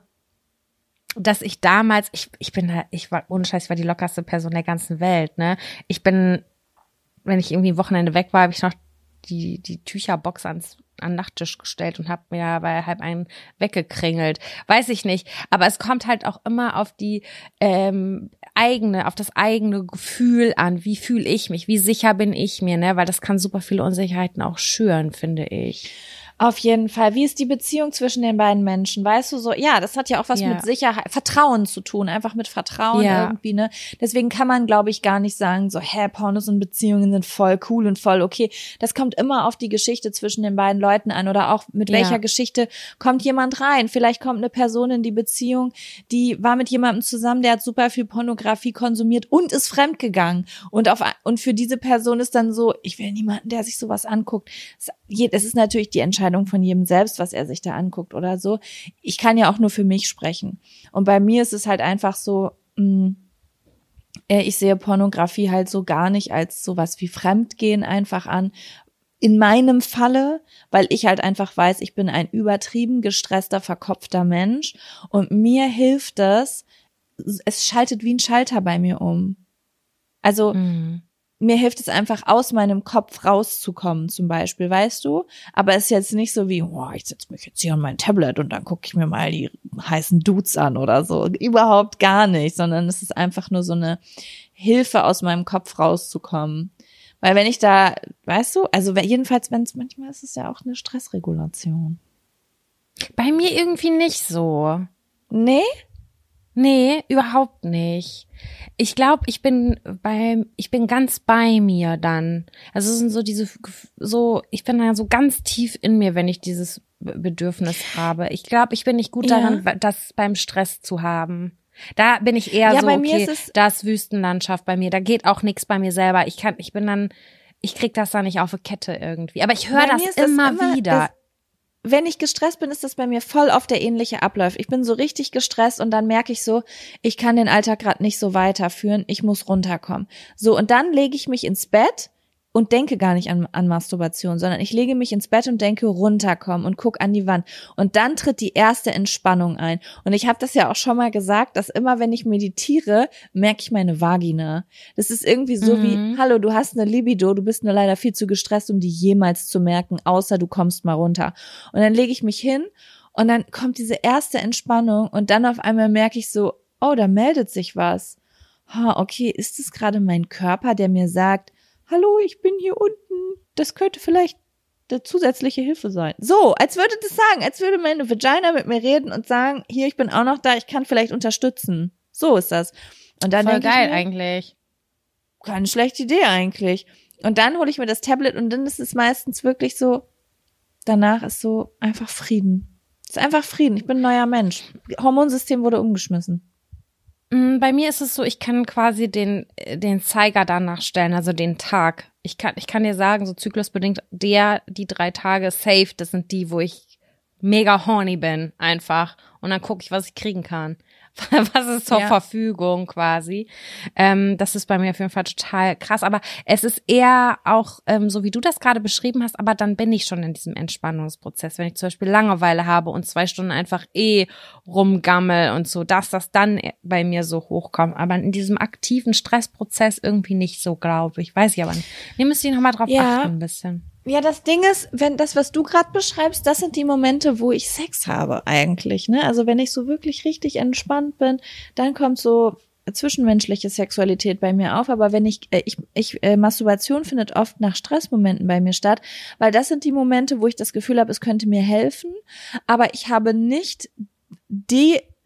dass ich damals, ich, ich bin da, ich war, ohne Scheiß, ich war die lockerste Person der ganzen Welt, ne? Ich bin, wenn ich irgendwie ein Wochenende weg war, habe ich noch die, die Tücherbox ans, an den Nachttisch gestellt und habe mir bei halb einen weggekringelt. Weiß ich nicht. Aber es kommt halt auch immer auf die ähm, eigene, auf das eigene Gefühl an. Wie fühle ich mich? Wie sicher bin ich mir, ne? Weil das kann super viele Unsicherheiten auch schüren, finde ich. Auf jeden Fall. Wie ist die Beziehung zwischen den beiden Menschen? Weißt du so, ja, das hat ja auch was Ja. mit Sicherheit, Vertrauen zu tun, einfach mit Vertrauen Ja. irgendwie, ne? Deswegen kann man, glaube ich, gar nicht sagen, so, hä, Pornos und Beziehungen sind voll cool und voll okay. Das kommt immer auf die Geschichte zwischen den beiden Leuten an oder auch mit Ja. welcher Geschichte kommt jemand rein. Vielleicht kommt eine Person in die Beziehung, die war mit jemandem zusammen, der hat super viel Pornografie konsumiert und ist fremdgegangen. Und auf, und für diese Person ist dann so, ich will niemanden, der sich sowas anguckt. Es ist natürlich die Entscheidung von jedem selbst, was er sich da anguckt oder so. Ich kann ja auch nur für mich sprechen. Und bei mir ist es halt einfach so, mh, ich sehe Pornografie halt so gar nicht als sowas wie Fremdgehen einfach an. In meinem Falle, weil ich halt einfach weiß, ich bin ein übertrieben gestresster, verkopfter Mensch und mir hilft es, es schaltet wie ein Schalter bei mir um. Also, Mhm. mir hilft es einfach, aus meinem Kopf rauszukommen, zum Beispiel, weißt du? Aber es ist jetzt nicht so wie, oh, ich setze mich jetzt hier an mein Tablet und dann gucke ich mir mal die heißen Dudes an oder so. Überhaupt gar nicht, sondern es ist einfach nur so eine Hilfe, aus meinem Kopf rauszukommen. Weil wenn ich da, weißt du, also jedenfalls, wenn es, manchmal ist es ja auch eine Stressregulation. Bei mir irgendwie nicht so. Nee? Nee, überhaupt nicht. Ich glaube, ich bin bei, ich bin ganz bei mir dann. Also es sind so diese, so, ich bin da so ganz tief in mir, wenn ich dieses Bedürfnis habe. Ich glaube, ich bin nicht gut Ja. daran, das beim Stress zu haben. Da bin ich eher Ja, so, bei mir okay, ist es- das Wüstenlandschaft bei mir, da geht auch nichts bei mir selber. Ich kann, ich bin dann, ich krieg das da nicht auf die Kette irgendwie. Aber ich höre Bei das, mir ist das immer, immer- wieder. das- Wenn ich gestresst bin, ist das bei mir voll oft der ähnliche Ablauf. Ich bin so richtig gestresst und dann merke ich so, ich kann den Alltag gerade nicht so weiterführen, ich muss runterkommen. So, und dann lege ich mich ins Bett und denke gar nicht an, an Masturbation, sondern ich lege mich ins Bett und denke runterkommen und guck an die Wand. Und dann tritt die erste Entspannung ein. Und ich habe das ja auch schon mal gesagt, dass immer, wenn ich meditiere, merke ich meine Vagina. Das ist irgendwie so Mhm. wie, hallo, du hast eine Libido, du bist nur leider viel zu gestresst, um die jemals zu merken, außer du kommst mal runter. Und dann lege ich mich hin und dann kommt diese erste Entspannung und dann auf einmal merke ich so, oh, da meldet sich was. Ha, okay, ist es gerade mein Körper, der mir sagt, hallo, ich bin hier unten, das könnte vielleicht eine zusätzliche Hilfe sein. So, als würde das sagen, als würde meine Vagina mit mir reden und sagen, hier, ich bin auch noch da, ich kann vielleicht unterstützen. So ist das. Und dann Voll denke geil ich mir, eigentlich. keine schlechte Idee eigentlich. Und dann hole ich mir das Tablet und dann ist es meistens wirklich so, danach ist so einfach Frieden. Es ist einfach Frieden, ich bin ein neuer Mensch. Hormonsystem wurde umgeschmissen. Mm, Bei mir ist es so, ich kann quasi den, den Zeiger danach stellen, also den Tag. Ich kann, ich kann dir sagen, so zyklusbedingt, der, die drei Tage safe, das sind die, wo ich mega horny bin, einfach. Und dann gucke ich, was ich kriegen kann. Was ist zur Ja. Verfügung quasi. Ähm, das ist bei mir auf jeden Fall total krass. Aber es ist eher auch, ähm, so wie du das gerade beschrieben hast, aber dann bin ich schon in diesem Entspannungsprozess. Wenn ich zum Beispiel Langeweile habe und zwei Stunden einfach eh rumgammel und so, dass das dann bei mir so hochkommt. Aber in diesem aktiven Stressprozess irgendwie nicht so, glaube ich. Weiß ich aber nicht. Wir müssen nochmal drauf Ja. achten ein bisschen. Ja, das Ding ist, wenn das, was du gerade beschreibst, das sind die Momente, wo ich Sex habe eigentlich, ne? Also wenn ich so wirklich richtig entspannt bin, dann kommt so zwischenmenschliche Sexualität bei mir auf. Aber wenn ich, äh, ich, ich äh, Masturbation findet oft nach Stressmomenten bei mir statt, weil das sind die Momente, wo ich das Gefühl habe, es könnte mir helfen, aber ich habe nicht die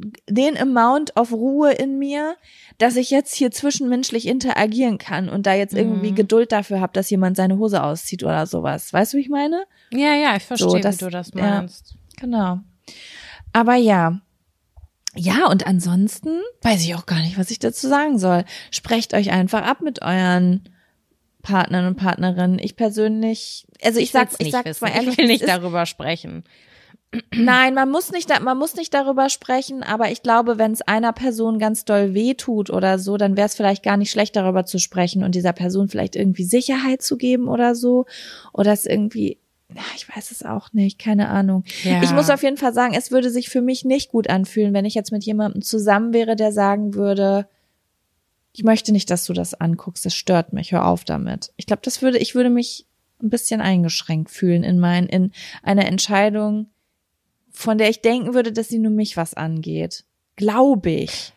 den Amount of Ruhe in mir, dass ich jetzt hier zwischenmenschlich interagieren kann und da jetzt irgendwie Mhm. Geduld dafür habe, dass jemand seine Hose auszieht oder sowas. Weißt du, wie ich meine? Ja, ja, ich verstehe, So, das- wie du das ja. meinst. Genau. Aber ja. Ja, und ansonsten weiß ich auch gar nicht, was ich dazu sagen soll. Sprecht euch einfach ab mit euren Partnern und Partnerinnen. Ich persönlich, also ich, sag, will's ich nicht sag wissen. mal ehrlich, ich will es nicht ist, darüber sprechen. nein, man muss nicht, da, man muss nicht darüber sprechen, aber ich glaube, wenn es einer Person ganz doll wehtut oder so, dann wäre es vielleicht gar nicht schlecht, darüber zu sprechen und dieser Person vielleicht irgendwie Sicherheit zu geben oder so. Oder es irgendwie, ja, ich weiß es auch nicht, keine Ahnung. Ja. Ich muss auf jeden Fall sagen, es würde sich für mich nicht gut anfühlen, wenn ich jetzt mit jemandem zusammen wäre, der sagen würde, ich möchte nicht, dass du das anguckst, das stört mich, hör auf damit. Ich glaube, das würde, ich würde mich ein bisschen eingeschränkt fühlen in mein, in einer Entscheidung, von der ich denken würde, dass sie nur mich was angeht. Glaube ich.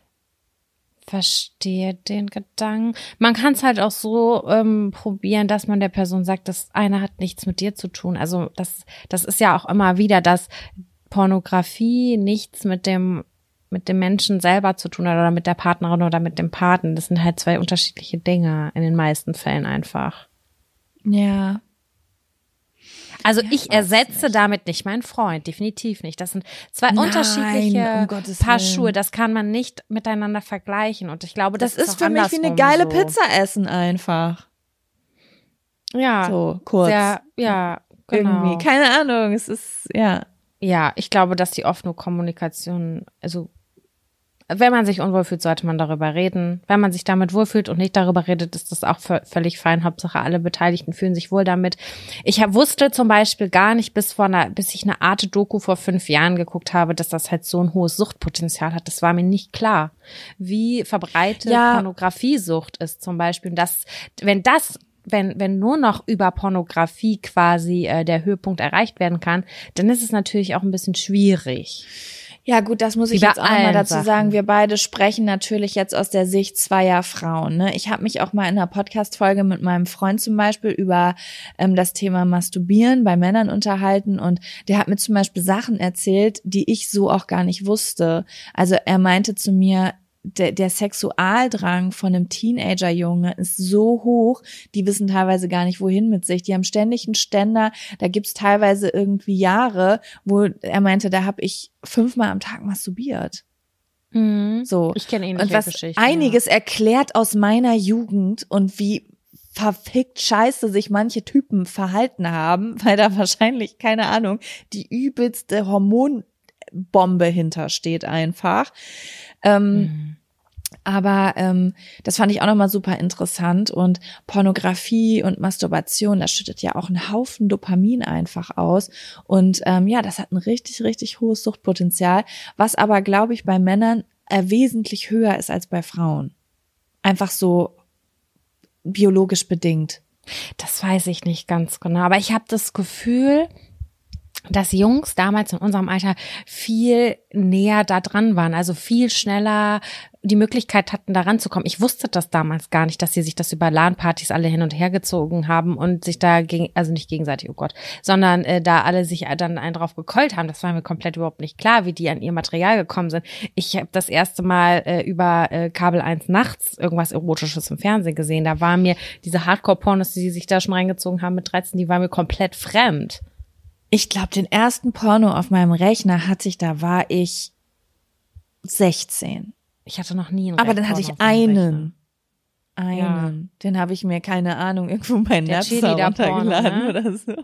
Verstehe den Gedanken. Man kann es halt auch so ähm, probieren, dass man der Person sagt, das eine hat nichts mit dir zu tun. Also das, das ist ja auch immer wieder, dass Pornografie nichts mit dem mit dem Menschen selber zu tun hat oder mit der Partnerin oder mit dem Partner. Das sind halt zwei unterschiedliche Dinge in den meisten Fällen einfach. Ja. Also Ja, ich ich weiß ersetze nicht. damit nicht meinen Freund, definitiv nicht. Das sind zwei Nein, unterschiedliche um Gottes Paar Willen. Schuhe. Das kann man nicht miteinander vergleichen. Und ich glaube, das, Das, ist auch für mich wie eine andersrum geile so. Pizza essen einfach. Ja, So, kurz. sehr, ja, genau. Irgendwie. Keine Ahnung, es ist, ja. Ja, ich glaube, dass die offene Kommunikation, also wenn man sich unwohl fühlt, sollte man darüber reden. Wenn man sich damit wohlfühlt und nicht darüber redet, ist das auch v- völlig fein. Hauptsache, alle Beteiligten fühlen sich wohl damit. Ich hab, wusste zum Beispiel gar nicht, bis vor einer, bis ich eine Art Doku vor fünf Jahren geguckt habe, dass das halt so ein hohes Suchtpotenzial hat. Das war mir nicht klar, wie verbreitet Ja. Pornografiesucht ist zum Beispiel. Und das, wenn das Wenn, wenn nur noch über Pornografie quasi äh, der Höhepunkt erreicht werden kann, dann ist es natürlich auch ein bisschen schwierig. Ja, gut, das muss ich Wie bei jetzt auch mal allen dazu Sachen. sagen. Wir beide sprechen natürlich jetzt aus der Sicht zweier Frauen. Ne? Ich habe mich auch mal in einer Podcast-Folge mit meinem Freund zum Beispiel über ähm, das Thema Masturbieren bei Männern unterhalten und der hat mir zum Beispiel Sachen erzählt, die ich so auch gar nicht wusste. Also er meinte zu mir, der, der Sexualdrang von einem Teenager-Junge ist so hoch, die wissen teilweise gar nicht, wohin mit sich. Die haben ständig einen Ständer, da gibt's teilweise irgendwie Jahre, wo er meinte, da habe ich fünfmal am Tag masturbiert. Mhm. So. Ich kenne ähnliche Und was Geschichten. einiges erklärt aus meiner Jugend und wie verfickt scheiße sich manche Typen verhalten haben, weil da wahrscheinlich, keine Ahnung, die übelste Hormonbombe hintersteht einfach. Ähm, Mhm. Aber ähm, das fand ich auch nochmal super interessant und Pornografie und Masturbation, das schüttet ja auch einen Haufen Dopamin einfach aus und ähm, ja, das hat ein richtig, richtig hohes Suchtpotenzial, was aber, glaube ich, bei Männern äh, wesentlich höher ist als bei Frauen. Einfach so biologisch bedingt. Das weiß ich nicht ganz genau, aber ich habe das Gefühl, dass Jungs damals in unserem Alter viel näher da dran waren, also viel schneller die Möglichkeit hatten, da ranzukommen. Ich wusste das damals gar nicht, dass sie sich das über LAN-Partys alle hin und her gezogen haben und sich da, gegen, also nicht gegenseitig, oh Gott, sondern äh, da alle sich dann einen drauf gekeult haben. Das war mir komplett überhaupt nicht klar, wie die an ihr Material gekommen sind. Ich habe das erste Mal äh, über äh, Kabel eins nachts irgendwas Erotisches im Fernsehen gesehen. Da war mir diese Hardcore-Pornos, die sie sich da schon reingezogen haben mit dreizehn, die waren mir komplett fremd. Ich glaube, den ersten Porno auf meinem Rechner hatte ich, da war ich sechzehn. Ich hatte noch nie einen Aber dann hatte Porno ich auf meinem Rechner. einen. Einen. Den habe ich mir, keine Ahnung, irgendwo bei Der Napster Cheerleader-Porno, runtergeladen ne? oder so.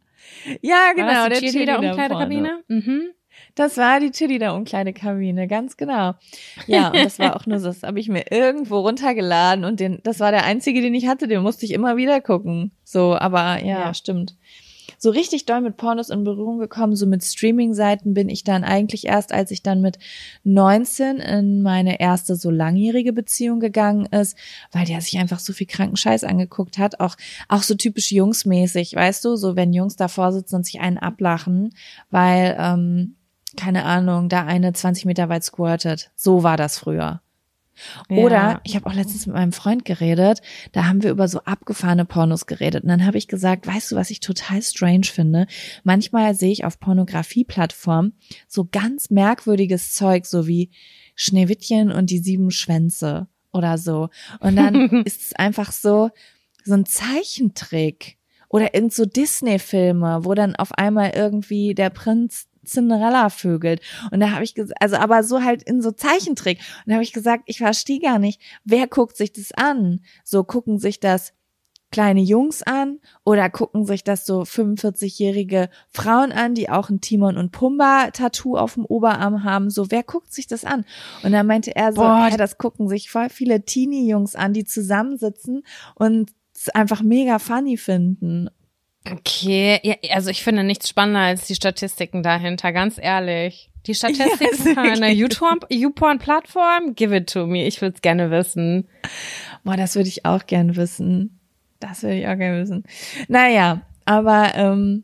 Ja, genau, War das der die Cheerleader-Umkleidekabine? Mhm. Das war die Cheerleader-Umkleidekabine, ganz genau. Ja, und das war auch nur so, das habe ich mir irgendwo runtergeladen und den, das war der einzige, den ich hatte, den musste ich immer wieder gucken. So, aber ja, Ja. stimmt. So richtig doll mit Pornos in Berührung gekommen, so mit Streaming-Seiten bin ich dann eigentlich erst, als ich dann mit neunzehn in meine erste so langjährige Beziehung gegangen ist, weil der sich einfach so viel kranken Scheiß angeguckt hat, auch auch so typisch jungsmäßig, weißt du, so wenn Jungs davor sitzen und sich einen ablachen, weil, ähm, keine Ahnung, da eine zwanzig Meter weit squirtet. So war das früher. Oder Ja. ich habe auch letztens mit meinem Freund geredet, da haben wir über so abgefahrene Pornos geredet. Und dann habe ich gesagt, weißt du, was ich total strange finde? Manchmal sehe ich auf Pornografie-Plattformen so ganz merkwürdiges Zeug, so wie Schneewittchen und die sieben Schwänze oder so. Und dann ist es einfach so, so ein Zeichentrick. Oder irgend so Disney-Filme, wo dann auf einmal irgendwie der Prinz Cinderella vögelt. Und da habe ich gesagt, also aber so halt in so Zeichentrick. Und da habe ich gesagt, ich verstehe gar nicht, wer guckt sich das an? So gucken sich das kleine Jungs an oder gucken sich das so fünfundvierzigjährige Frauen an, die auch ein Timon und Pumba Tattoo auf dem Oberarm haben. So, wer guckt sich das an? Und dann meinte er so, Boah. ja, das gucken sich voll viele Teenie-Jungs an, die zusammensitzen und es einfach mega funny finden. Okay, ja, also ich finde nichts spannender als die Statistiken dahinter, ganz ehrlich. Die Statistiken von einer YouPorn-Plattform, give it to me, ich würde es gerne wissen. Boah, das würde ich auch gerne wissen. Das würde ich auch gerne wissen. Naja, aber ähm,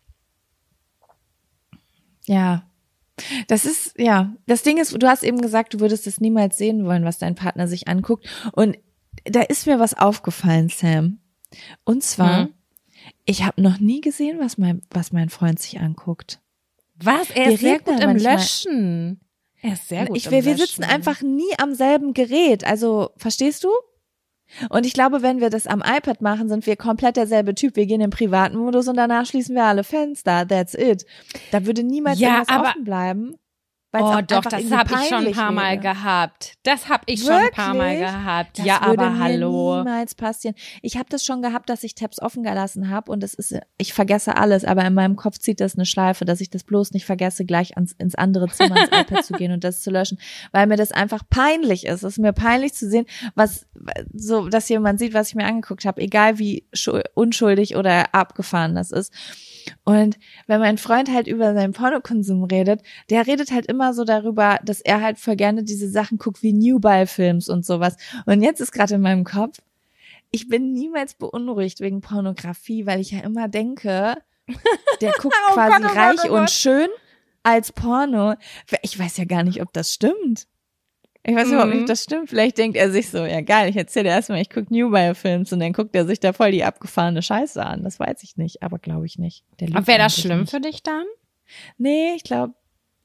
ja, das ist, ja, das Ding ist, du hast eben gesagt, du würdest es niemals sehen wollen, was dein Partner sich anguckt. Und da ist mir was aufgefallen, Sam. Und zwar, hm? ich habe noch nie gesehen, was mein, was mein Freund sich anguckt. Was? Er Wir ist sehr reden gut da im manchmal- Löschen. Er ist sehr gut Ich, im wir, wir Löschen. sitzen einfach nie am selben Gerät. Also, verstehst du? Und ich glaube, wenn wir das am iPad machen, sind wir komplett derselbe Typ. Wir gehen in den privaten Modus und danach schließen wir alle Fenster. That's it. Da würde niemals Ja, irgendwas aber- offen bleiben. weil's Oh auch doch, einfach das irgendwie habe ich schon ein peinlich paar Mal wäre. gehabt. Das habe ich schon ein paar Mal Wirklich? gehabt. Das ja, würde aber mir hallo. niemals passieren. Ich habe das schon gehabt, dass ich Tabs offen gelassen habe und das ist, ich vergesse alles, aber in meinem Kopf zieht das eine Schleife, dass ich das bloß nicht vergesse, gleich ans, ins andere Zimmer, ins iPad zu gehen und das zu löschen, weil mir das einfach peinlich ist. Es ist mir peinlich zu sehen, was so, dass jemand sieht, was ich mir angeguckt habe, egal wie schul- unschuldig oder abgefahren das ist. Und wenn mein Freund halt über seinen Pornokonsum redet, der redet halt immer so darüber, dass er halt voll gerne diese Sachen guckt wie Newbie-Films und sowas. Und jetzt ist gerade in meinem Kopf, ich bin niemals beunruhigt wegen Pornografie, weil ich ja immer denke, der guckt Oh quasi Gott, oh Gott, reich oh und Gott. schön als Porno. Ich weiß ja gar nicht, ob das stimmt. Ich weiß überhaupt nicht, Mhm. ob das stimmt. Vielleicht denkt er sich so, ja geil, ich erzähle erstmal, ich gucke Newbie-Films und dann guckt er sich da voll die abgefahrene Scheiße an. Das weiß ich nicht, aber glaube ich nicht. Der lügt Wäre das eigentlich schlimm nicht. für dich dann? Nee, ich glaube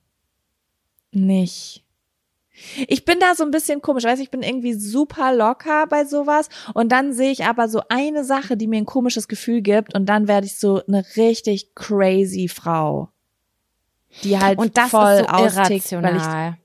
nicht. Ich bin da so ein bisschen komisch, weiß ich bin irgendwie super locker bei sowas und dann sehe ich aber so eine Sache, die mir ein komisches Gefühl gibt und dann werde ich so eine richtig crazy Frau, die halt Und das voll ist so austickt, weil ich irrational.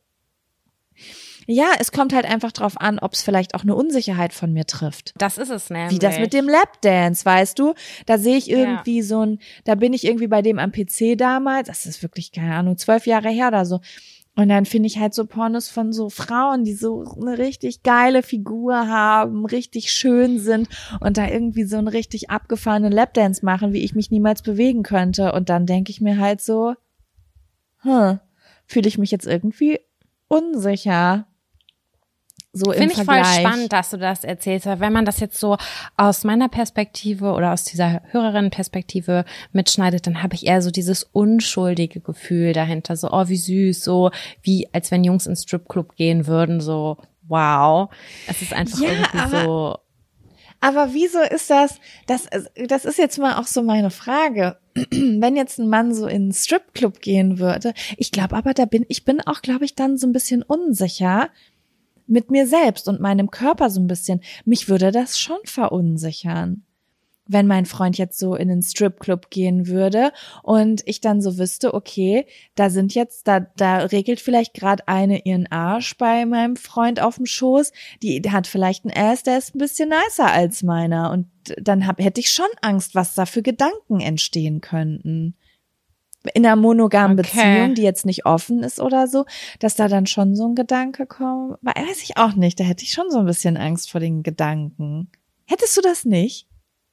ja, es kommt halt einfach drauf an, ob es vielleicht auch eine Unsicherheit von mir trifft. Das ist es nämlich. Wie das mit dem Lapdance, weißt du? Da sehe ich irgendwie ja. so ein, da bin ich irgendwie bei dem am P C damals, das ist wirklich, keine Ahnung, zwölf Jahre her oder so. Und dann finde ich halt so Pornos von so Frauen, die so eine richtig geile Figur haben, richtig schön sind und da irgendwie so einen richtig abgefahrenen Lapdance machen, wie ich mich niemals bewegen könnte. Und dann denke ich mir halt so, hm, fühle ich mich jetzt irgendwie unsicher. So im Finde ich voll Vergleich. spannend, dass du das erzählst, weil wenn man das jetzt so aus meiner Perspektive oder aus dieser Hörerinnenperspektive mitschneidet, dann habe ich eher so dieses unschuldige Gefühl dahinter, so oh wie süß, so wie als wenn Jungs ins Stripclub gehen würden, so wow. Es ist einfach Ja, irgendwie aber- so. Aber wieso ist das, das, das ist jetzt mal auch so meine Frage. Wenn jetzt ein Mann so in einen Stripclub gehen würde, ich glaube aber, da bin, ich bin auch, glaube ich, dann so ein bisschen unsicher mit mir selbst und meinem Körper so ein bisschen. Mich würde das schon verunsichern, wenn mein Freund jetzt so in den Stripclub gehen würde und ich dann so wüsste, okay, da sind jetzt, da, da regelt vielleicht gerade eine ihren Arsch bei meinem Freund auf dem Schoß, die hat vielleicht einen Ass, der ist ein bisschen nicer als meiner und dann hab, hätte ich schon Angst, was da für Gedanken entstehen könnten. In einer monogamen Okay. Beziehung, die jetzt nicht offen ist oder so, dass da dann schon so ein Gedanke kommt, weiß ich auch nicht, da hätte ich schon so ein bisschen Angst vor den Gedanken. Hättest du das nicht?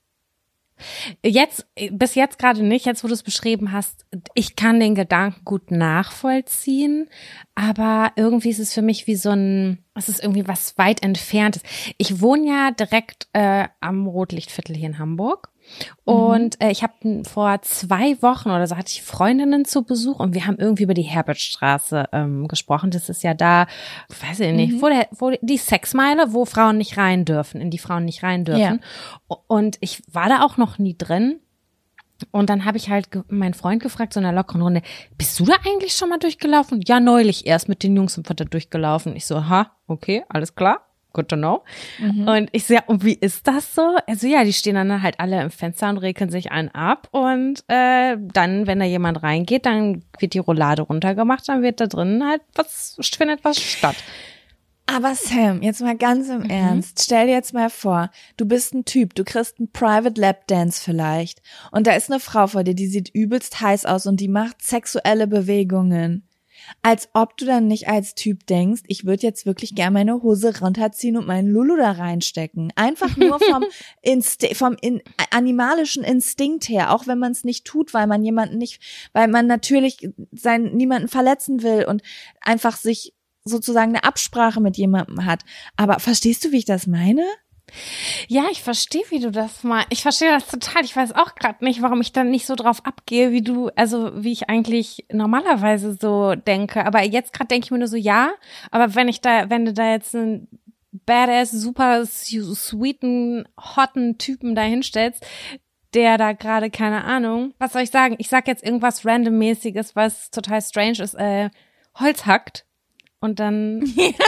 Jetzt, bis jetzt gerade nicht, jetzt wo du es beschrieben hast, ich kann den Gedanken gut nachvollziehen, aber irgendwie ist es für mich wie so ein, es ist irgendwie was weit Entferntes. Ich wohne ja direkt äh, am Rotlichtviertel hier in Hamburg Und äh, ich habe vor zwei Wochen oder so hatte ich Freundinnen zu Besuch und wir haben irgendwie über die Herbertstraße ähm, gesprochen. Das ist ja da, weiß ich nicht, Mhm. wo, der, wo die Sexmeile, wo Frauen nicht rein dürfen, in die Frauen nicht rein dürfen. Ja. Und ich war da auch noch nie drin. Und dann habe ich halt ge- meinen Freund gefragt, so in einer lockeren Runde, bist du da eigentlich schon mal durchgelaufen? Ja, neulich erst mit den Jungs und da durchgelaufen. Ich so, ha, okay, alles klar, good to know. Mhm. Und ich so, ja, und wie ist das so? Also ja, die stehen dann halt alle im Fenster und rekeln sich einen ab und äh, dann, wenn da jemand reingeht, dann wird die Roulade runtergemacht, dann wird da drin halt was, findet was statt. Aber Sam, jetzt mal ganz im mhm. Ernst, stell dir jetzt mal vor, du bist ein Typ, du kriegst einen Private Lap Dance vielleicht und da ist eine Frau vor dir, die sieht übelst heiß aus und die macht sexuelle Bewegungen. Als ob du dann nicht als Typ denkst, ich würde jetzt wirklich gerne meine Hose runterziehen und meinen Lulu da reinstecken. Einfach nur vom, Insti- vom in- animalischen Instinkt her, auch wenn man es nicht tut, weil man jemanden nicht, weil man natürlich seinen, niemanden verletzen will und einfach sich sozusagen eine Absprache mit jemandem hat. Aber verstehst du, wie ich das meine? Ja, ich verstehe, wie du das mal. Ich verstehe das total. Ich weiß auch gerade nicht, warum ich dann nicht so drauf abgehe, wie du, also wie ich eigentlich normalerweise so denke. Aber jetzt gerade denke ich mir nur so, ja. Aber wenn ich da, wenn du da jetzt einen badass, super sweeten, hotten Typen da hinstellst, der da gerade, keine Ahnung, was soll ich sagen? Ich sag jetzt irgendwas randommäßiges, was total strange ist, äh, Holz hackt. Und dann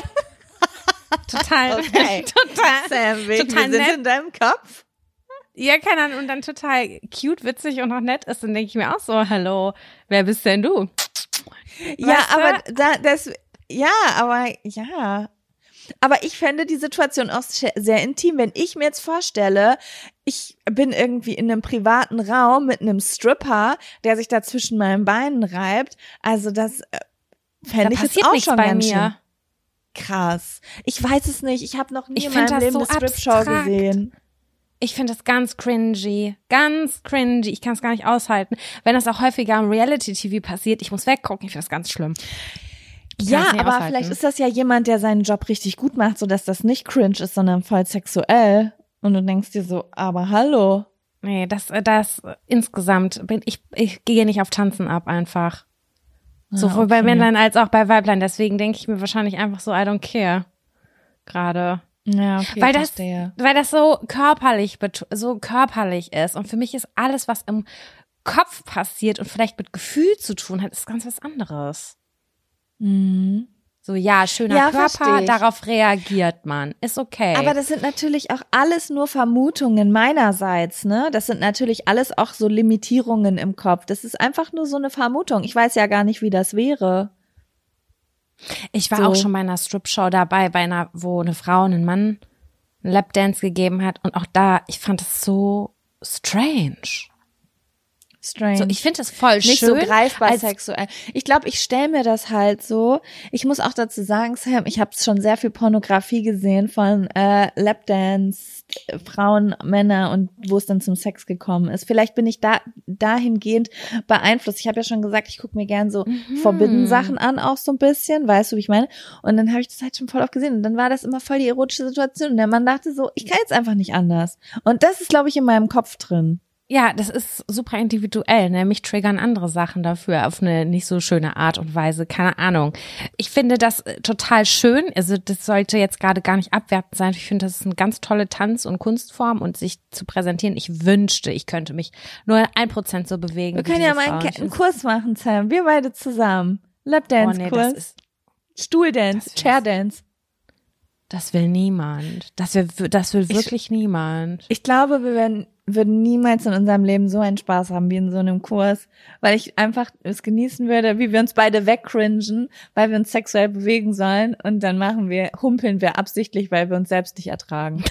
total, okay. total, Sam, wir, total wir sind nett. in deinem Kopf. Ja, keine Ahnung, und dann total cute, witzig und auch nett ist, dann denke ich mir auch so, hallo, wer bist denn du? Ja, weißt aber du? da, das, ja, aber, ja. Aber ich fände die Situation auch sehr intim, wenn ich mir jetzt vorstelle, ich bin irgendwie in einem privaten Raum mit einem Stripper, der sich da zwischen meinen Beinen reibt. Also das fände ich jetzt auch schon bei ganz mir. schön krass. Ich weiß es nicht. Ich habe noch nie ich in meinem das Leben so eine Strip-Show gesehen. Ich finde das ganz cringy, ganz cringy. Ich kann es gar nicht aushalten. Wenn das auch häufiger im Reality-T V passiert, ich muss weggucken, ich finde das ganz schlimm. Ich ja, aber aushalten. vielleicht ist das ja jemand, der seinen Job richtig gut macht, sodass das nicht cringe ist, sondern voll sexuell. Und du denkst dir so, aber hallo. Nee, das, das insgesamt, bin ich, ich gehe nicht auf Tanzen ab einfach. Sowohl okay. bei Männlein als auch bei Weiblein. Deswegen denke ich mir wahrscheinlich einfach so, I don't care. Gerade. Ja, okay, weil das, verstehe. weil das so körperlich, so körperlich ist. Und für mich ist alles, was im Kopf passiert und vielleicht mit Gefühl zu tun hat, ist ganz was anderes. Mhm. So, ja, schöner ja, Körper, darauf reagiert man. Ist okay. Aber das sind natürlich auch alles nur Vermutungen meinerseits, ne? Das sind natürlich alles auch so Limitierungen im Kopf. Das ist einfach nur so eine Vermutung. Ich weiß ja gar nicht, wie das wäre. Ich war so. auch schon bei einer Strip-Show dabei, bei einer, wo eine Frau einen Mann einen Lapdance gegeben hat. Und auch da, ich fand das so strange. Strange. So, ich finde das voll nicht schön. Nicht so greifbar als sexuell. Ich glaube, ich stelle mir das halt so. Ich muss auch dazu sagen, Sam, ich habe schon sehr viel Pornografie gesehen von äh, Lapdance, Frauen, Männer und wo es dann zum Sex gekommen ist. Vielleicht bin ich da dahingehend beeinflusst. Ich habe ja schon gesagt, ich gucke mir gern so mhm. Forbidden-Sachen an, auch so ein bisschen, weißt du, wie ich meine? Und dann habe ich das halt schon voll oft gesehen. Und dann war das immer voll die erotische Situation. Und der Mann dachte so, ich kann jetzt einfach nicht anders. Und das ist, glaube ich, in meinem Kopf drin. Ja, das ist super individuell, ne? Mich triggern andere Sachen dafür auf eine nicht so schöne Art und Weise, keine Ahnung. Ich finde das total schön, also das sollte jetzt gerade gar nicht abwertend sein. Ich finde, das ist eine ganz tolle Tanz- und Kunstform und sich zu präsentieren. Ich wünschte, ich könnte mich nur ein Prozent so bewegen. Wir können ja mal einen, einen Kurs machen, Sam, wir beide zusammen. Lapdance-Kurs, oh, nee, Stuhldance, Chairdance. Das will niemand. Das will, das will wirklich ich, niemand. Ich glaube, wir werden, würden niemals in unserem Leben so einen Spaß haben wie in so einem Kurs, weil ich einfach es genießen würde, wie wir uns beide wegcringen, weil wir uns sexuell bewegen sollen und dann machen wir, humpeln wir absichtlich, weil wir uns selbst nicht ertragen.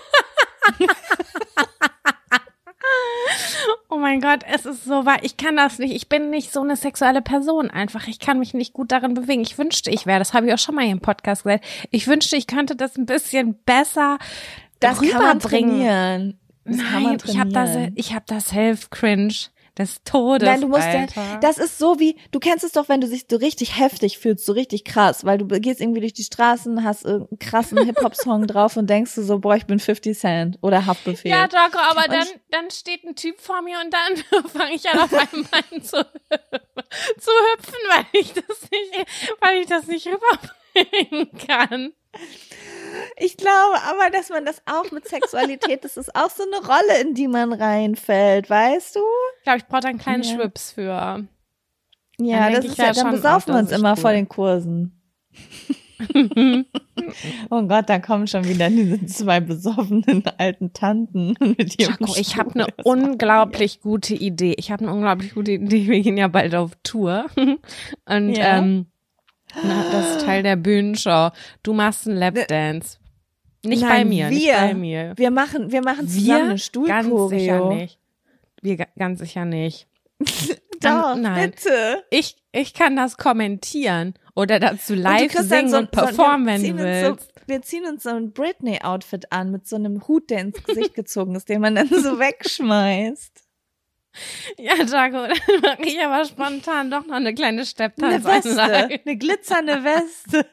Oh mein Gott, es ist so wahr. Ich kann das nicht. Ich bin nicht so eine sexuelle Person einfach. Ich kann mich nicht gut darin bewegen. Ich wünschte, ich wäre. Das habe ich auch schon mal hier im Podcast gesagt. Ich wünschte, ich könnte das ein bisschen besser das rüberbringen. Kann man trainieren. Das Nein, kann man ich habe das, ich habe das Self-Cringe. des Todes, Nein, du musst Alter. ja, das ist so wie, du kennst es doch, wenn du dich so richtig heftig fühlst, so richtig krass, weil du gehst irgendwie durch die Straßen, hast irgendeinen krassen Hip-Hop-Song drauf und denkst du so, boah, ich bin fifty Cent oder Haftbefehl. Ja, Jaco, aber Und dann, dann steht ein Typ vor mir und dann fange ich an auf einmal an zu, zu hüpfen, weil ich das nicht, weil ich das nicht rüberbringen kann. Ich glaube aber, dass man das auch mit Sexualität, das ist auch so eine Rolle, in die man reinfällt, weißt du? Ich glaube, ich brauche da einen kleinen Ja. Schwips für. Ja, Dann das denk ist ich ja, ja dann schon besaufen auch, wir uns das ist immer cool. vor den Kursen. Oh Gott, da kommen schon wieder diese zwei besoffenen alten Tanten mit ihrem Jaco, ich habe Stuhl. eine Das unglaublich gute Idee. Ich habe eine unglaublich gute Idee. Wir gehen ja bald auf Tour. Und Ja. ähm, na, das ist Teil der Bühnenshow. Du machst einen Lapdance. Nicht Nein, bei mir, wir. nicht bei mir. Wir machen, wir machen zusammen Wir? eine Ganz sicher Stuhlchoreo. nicht. Wir ga- ganz sicher nicht. Doch, Nein. bitte. Ich, ich kann das kommentieren oder dazu Und du live kriegst dann singen so- und so- performen, wir wenn ziehen du uns willst. So, wir ziehen uns so ein Britney-Outfit an mit so einem Hut, der ins Gesicht gezogen ist, den man dann so wegschmeißt. Ja, Jaco, dann mache ich aber spontan doch noch eine kleine Eine Stepptanzeinlage. Weste, eine glitzernde Weste,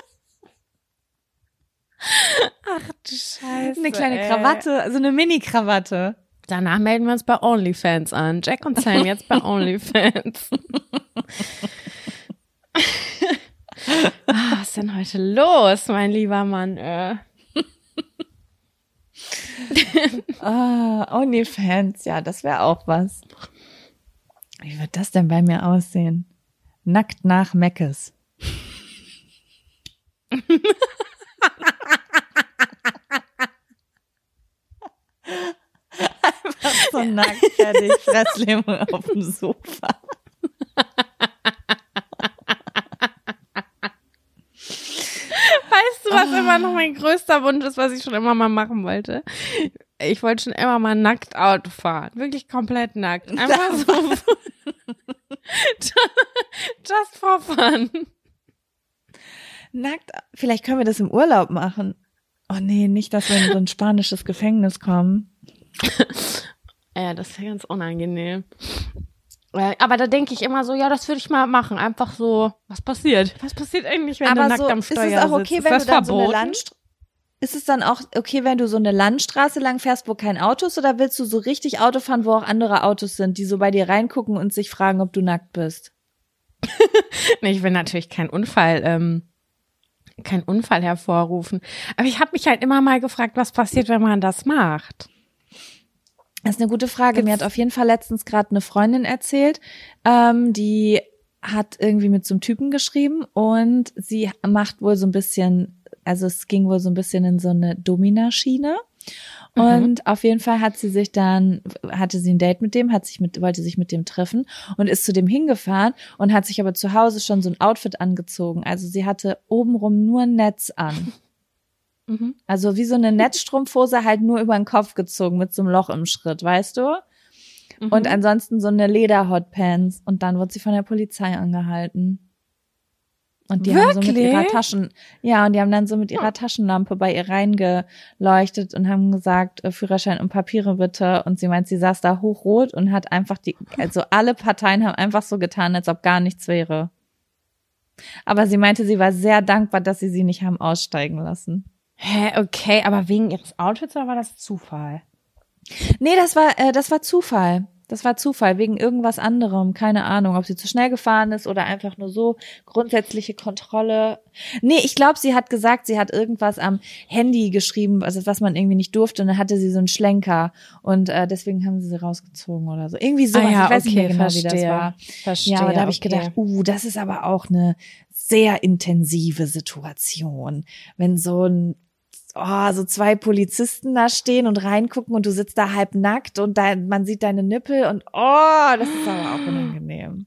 Ach du Scheiße. eine kleine ey. Krawatte, also eine Mini-Krawatte. Danach melden wir uns bei OnlyFans an. Jack und Sam jetzt bei OnlyFans. Ah, was ist denn heute los, mein lieber Mann? Äh. Ah, OnlyFans, ja, das wäre auch was. Wie wird das denn bei mir aussehen? Nackt nach Meckes. Einfach so nackt, fertig, Fresslähmung auf dem Sofa. Weißt du, was immer noch mein größter Wunsch ist, was ich schon immer mal machen wollte? Ich wollte schon immer mal nackt Auto fahren. Wirklich komplett nackt. Einfach so. Just for fun. Nackt, vielleicht können wir das im Urlaub machen. Oh nee, nicht, dass wir in so ein spanisches Gefängnis kommen. Ja, das ist ja ganz unangenehm. Äh, Aber da denke ich immer so, ja, das würde ich mal machen. Einfach so, was passiert? Was passiert eigentlich, wenn Aber du nackt so, am ist Steuer es auch okay, sitzt? wenn Ist das du dann so eine verboten? Landstraße, ist es dann auch okay, wenn du so eine Landstraße lang fährst, wo kein Auto ist, oder willst du so richtig Auto fahren, wo auch andere Autos sind, die so bei dir reingucken und sich fragen, ob du nackt bist? Nee, ich will natürlich keinen Unfall, ähm, keinen Unfall hervorrufen. Aber ich habe mich halt immer mal gefragt, was passiert, wenn man das macht? Das ist eine gute Frage. Mir hat auf jeden Fall letztens gerade eine Freundin erzählt, ähm, die hat irgendwie mit so einem Typen geschrieben und sie macht wohl so ein bisschen, also es ging wohl so ein bisschen in so eine Domina-Schiene. Und auf jeden Fall hat sie sich dann, hatte sie ein Date mit dem, hat sich mit, wollte sich mit dem treffen und ist zu dem hingefahren und hat sich aber zu Hause schon so ein Outfit angezogen. Also sie hatte obenrum nur ein Netz an. Mhm. Also wie so eine Netzstrumpfhose halt nur über den Kopf gezogen mit so einem Loch im Schritt, weißt du? Mhm. Und ansonsten so eine Leder-Hotpants. Und dann wurde sie von der Polizei angehalten. Und die haben so mit ihrer Wirklich? Taschen, ja, und die haben dann so mit ihrer Taschenlampe bei ihr reingeleuchtet und haben gesagt, äh, Führerschein und Papiere bitte. Und sie meint, sie saß da hochrot und hat einfach die, also alle Parteien haben einfach so getan, als ob gar nichts wäre. Aber sie meinte, sie war sehr dankbar, dass sie sie nicht haben aussteigen lassen. Hä, okay, aber wegen ihres Outfits oder war das Zufall? Nee, das war, äh, das war Zufall. Das war Zufall, wegen irgendwas anderem. Keine Ahnung, ob sie zu schnell gefahren ist oder einfach nur so grundsätzliche Kontrolle. Nee, ich glaube, sie hat gesagt, sie hat irgendwas am Handy geschrieben, also was man irgendwie nicht durfte. Und dann hatte sie so einen Schlenker. Und äh, deswegen haben sie sie rausgezogen oder so. Irgendwie sowas. Ah ja, ich weiß nicht okay, mehr genau, verstehe. wie das war. Verstehe, Ja, aber da habe ich okay. gedacht, uh, das ist aber auch eine sehr intensive Situation. Wenn so ein Oh, so zwei Polizisten da stehen und reingucken und du sitzt da halb nackt und da, man sieht deine Nippel und oh, das ist aber auch unangenehm.